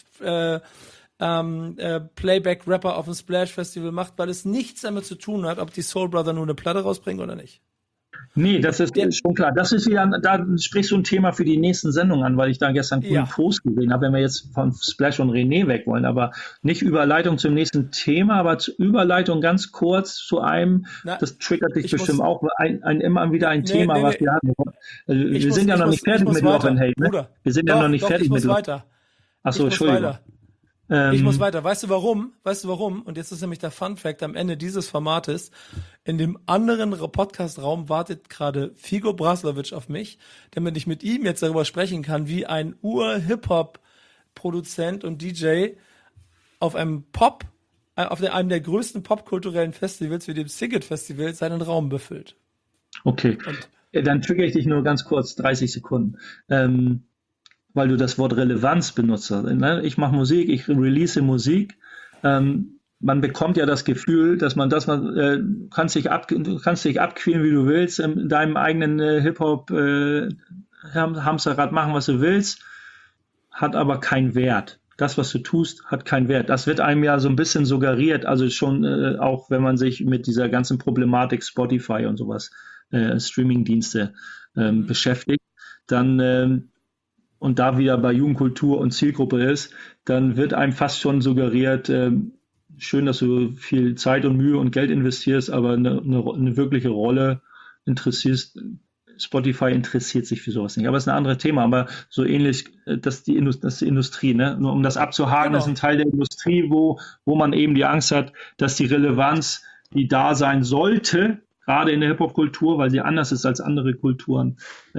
A: Playback-Rapper auf dem Splash-Festival macht, weil es nichts damit zu tun hat, ob die Soul Brother nur eine Platte rausbringen oder nicht.
B: Nee, das ist schon klar. Das ist wieder, da sprichst du ein Thema für die nächsten Sendungen an, weil ich da gestern einen coolen Post gesehen habe, wenn wir jetzt von Splash und René weg wollen, aber nicht Überleitung zum nächsten Thema, aber Überleitung ganz kurz zu einem, das triggert dich bestimmt auch, immer wieder ein Thema, was wir hatten. Wir sind ja noch nicht fertig mit Love and Hate, ne? Wir sind ja noch nicht fertig mit Love. Achso, Entschuldigung.
A: Ich muss weiter. Weißt du warum? Und jetzt ist nämlich der Fun Fact am Ende dieses Formates. In dem anderen Podcast-Raum wartet gerade Figo Braslovic auf mich, damit ich mit ihm jetzt darüber sprechen kann, wie ein Ur-Hip-Hop-Produzent und DJ auf einem einem der größten popkulturellen Festivals wie dem Siget Festival seinen Raum befüllt.
B: Okay. Dann triggere ich dich nur ganz kurz, 30 Sekunden. Weil du das Wort Relevanz benutzt hast. Ich mache Musik, ich release Musik. Man bekommt ja das Gefühl, dass man du kannst dich abquälen, wie du willst, in deinem eigenen Hip-Hop Hamsterrad machen, was du willst, hat aber keinen Wert. Das, was du tust, hat keinen Wert. Das wird einem ja so ein bisschen suggeriert, also schon auch, wenn man sich mit dieser ganzen Problematik Spotify und sowas, Streaming-Dienste beschäftigt, dann und da wieder bei Jugendkultur und Zielgruppe ist, dann wird einem fast schon suggeriert, schön, dass du viel Zeit und Mühe und Geld investierst, aber eine wirkliche Rolle Spotify interessiert sich für sowas nicht. Aber es ist ein anderes Thema, aber so ähnlich, dass die Industrie, ne? Nur um das abzuhaken, Das ist ein Teil der Industrie, wo man eben die Angst hat, dass die Relevanz, die da sein sollte, gerade in der Hip-Hop-Kultur, weil sie anders ist als andere Kulturen,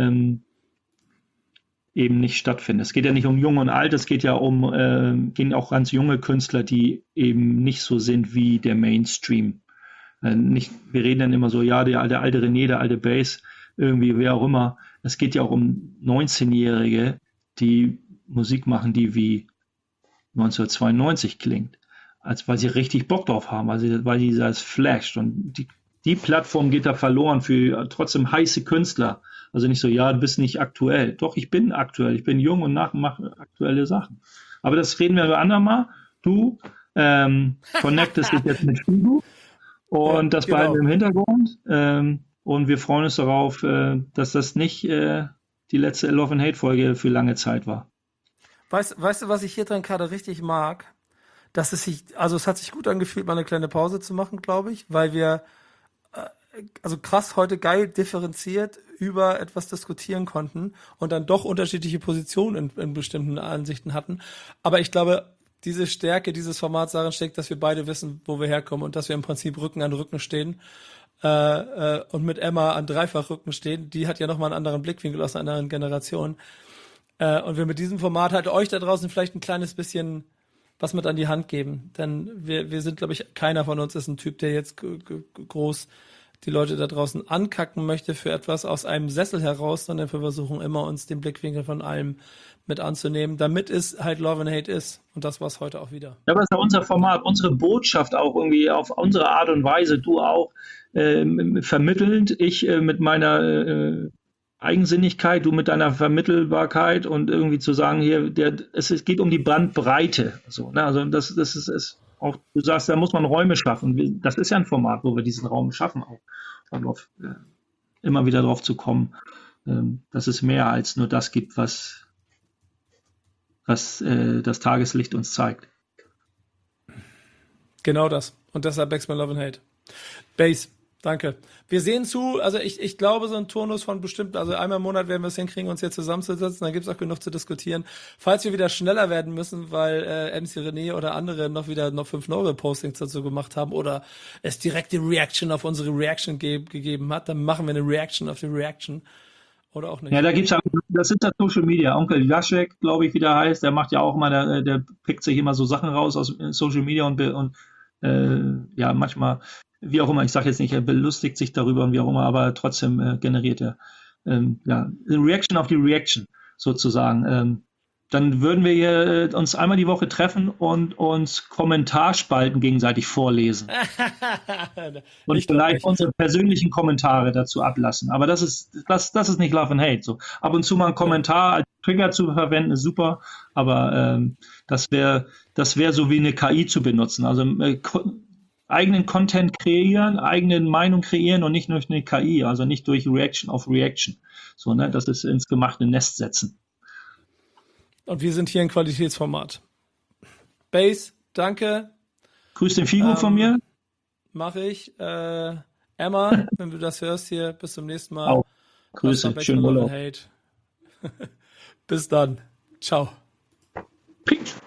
B: eben nicht stattfindet. Es geht ja nicht um Jung und Alt, es geht ja gehen auch ganz junge Künstler, die eben nicht so sind wie der Mainstream. Wir reden dann immer so, ja, der alte René, der alte Bass, irgendwie, wer auch immer. Es geht ja auch um 19-Jährige, die Musik machen, die wie 1992 klingt. Weil sie richtig Bock drauf haben, weil sie das flasht. Und die Plattform geht da verloren für trotzdem heiße Künstler. Also nicht so, ja, du bist nicht aktuell. Doch, ich bin aktuell. Ich bin jung und mache aktuelle Sachen. Aber das reden wir ein andermal. Du connectest dich jetzt mit Figo und das behalten wir im Hintergrund. Und wir freuen uns darauf, dass das nicht die letzte Love and Hate Folge für lange Zeit war.
A: Weißt du, was ich hier dran gerade richtig mag? Es hat sich gut angefühlt, mal eine kleine Pause zu machen, glaube ich, weil wir krass heute geil differenziert über etwas diskutieren konnten und dann doch unterschiedliche Positionen in bestimmten Ansichten hatten. Aber ich glaube, diese Stärke dieses Formats darin steckt, dass wir beide wissen, wo wir herkommen und dass wir im Prinzip Rücken an Rücken stehen und mit Emma an Dreifachrücken stehen. Die hat ja nochmal einen anderen Blickwinkel aus einer anderen Generation. Und wir mit diesem Format halt euch da draußen vielleicht ein kleines bisschen was mit an die Hand geben. Denn wir sind, glaube ich, keiner von uns ist ein Typ, der jetzt groß die Leute da draußen ankacken möchte für etwas aus einem Sessel heraus, sondern wir versuchen immer, uns den Blickwinkel von allem mit anzunehmen, damit es halt Love and Hate ist. Und das war es heute auch wieder.
B: Ja, aber das ist ja unser Format, unsere Botschaft auch irgendwie auf unsere Art und Weise, du auch vermittelnd, ich mit meiner Eigensinnigkeit, du mit deiner Vermittelbarkeit und irgendwie zu sagen, hier, es geht um die Bandbreite. So, ne? Also das ist auch, du sagst, da muss man Räume schaffen. Das ist ja ein Format, wo wir diesen Raum schaffen, auch um immer wieder drauf zu kommen, dass es mehr als nur das gibt, was das Tageslicht uns zeigt.
A: Genau das. Und deshalb wächst mein Love and Hate. Base, danke. Wir sehen zu, also ich glaube, so ein Turnus von bestimmt, also einmal im Monat werden wir es hinkriegen, uns hier zusammenzusetzen, dann gibt es auch genug zu diskutieren. Falls wir wieder schneller werden müssen, weil MC René oder andere noch 5 neue Postings dazu gemacht haben oder es direkte Reaction auf unsere Reaction gegeben hat, dann machen wir eine Reaction auf die Reaction. Oder auch nicht.
B: Ja, da gibt's ja, das ist ja Social Media. Onkel Laschek, glaube ich, wie der heißt, der macht ja auch immer, der pickt sich immer so Sachen raus aus Social Media und ja, manchmal, wie auch immer, ich sage jetzt nicht, er belustigt sich darüber und wie auch immer, aber trotzdem generiert er ja, Reaction auf die Reaction sozusagen. Dann würden wir hier uns einmal die Woche treffen und uns Kommentarspalten gegenseitig vorlesen. Und
A: Nicht
B: vielleicht unsere persönlichen Kommentare dazu ablassen. Aber das ist nicht Love and Hate. So. Ab und zu mal einen Kommentar als Trigger zu verwenden, ist super, aber das wäre so wie eine KI zu benutzen. Also eigenen Content kreieren, eigene Meinung kreieren und nicht durch eine KI, also nicht durch Reaction auf Reaction. So, ne? Das ist ins gemachte Nest setzen.
A: Und wir sind hier ein Qualitätsformat. Base, danke.
B: Grüß den Figo von mir.
A: Mache ich. Emma, wenn du das hörst hier, bis zum nächsten Mal.
B: Auch. Grüße, schönen Urlaub.
A: Bis dann. Ciao.
B: Peace.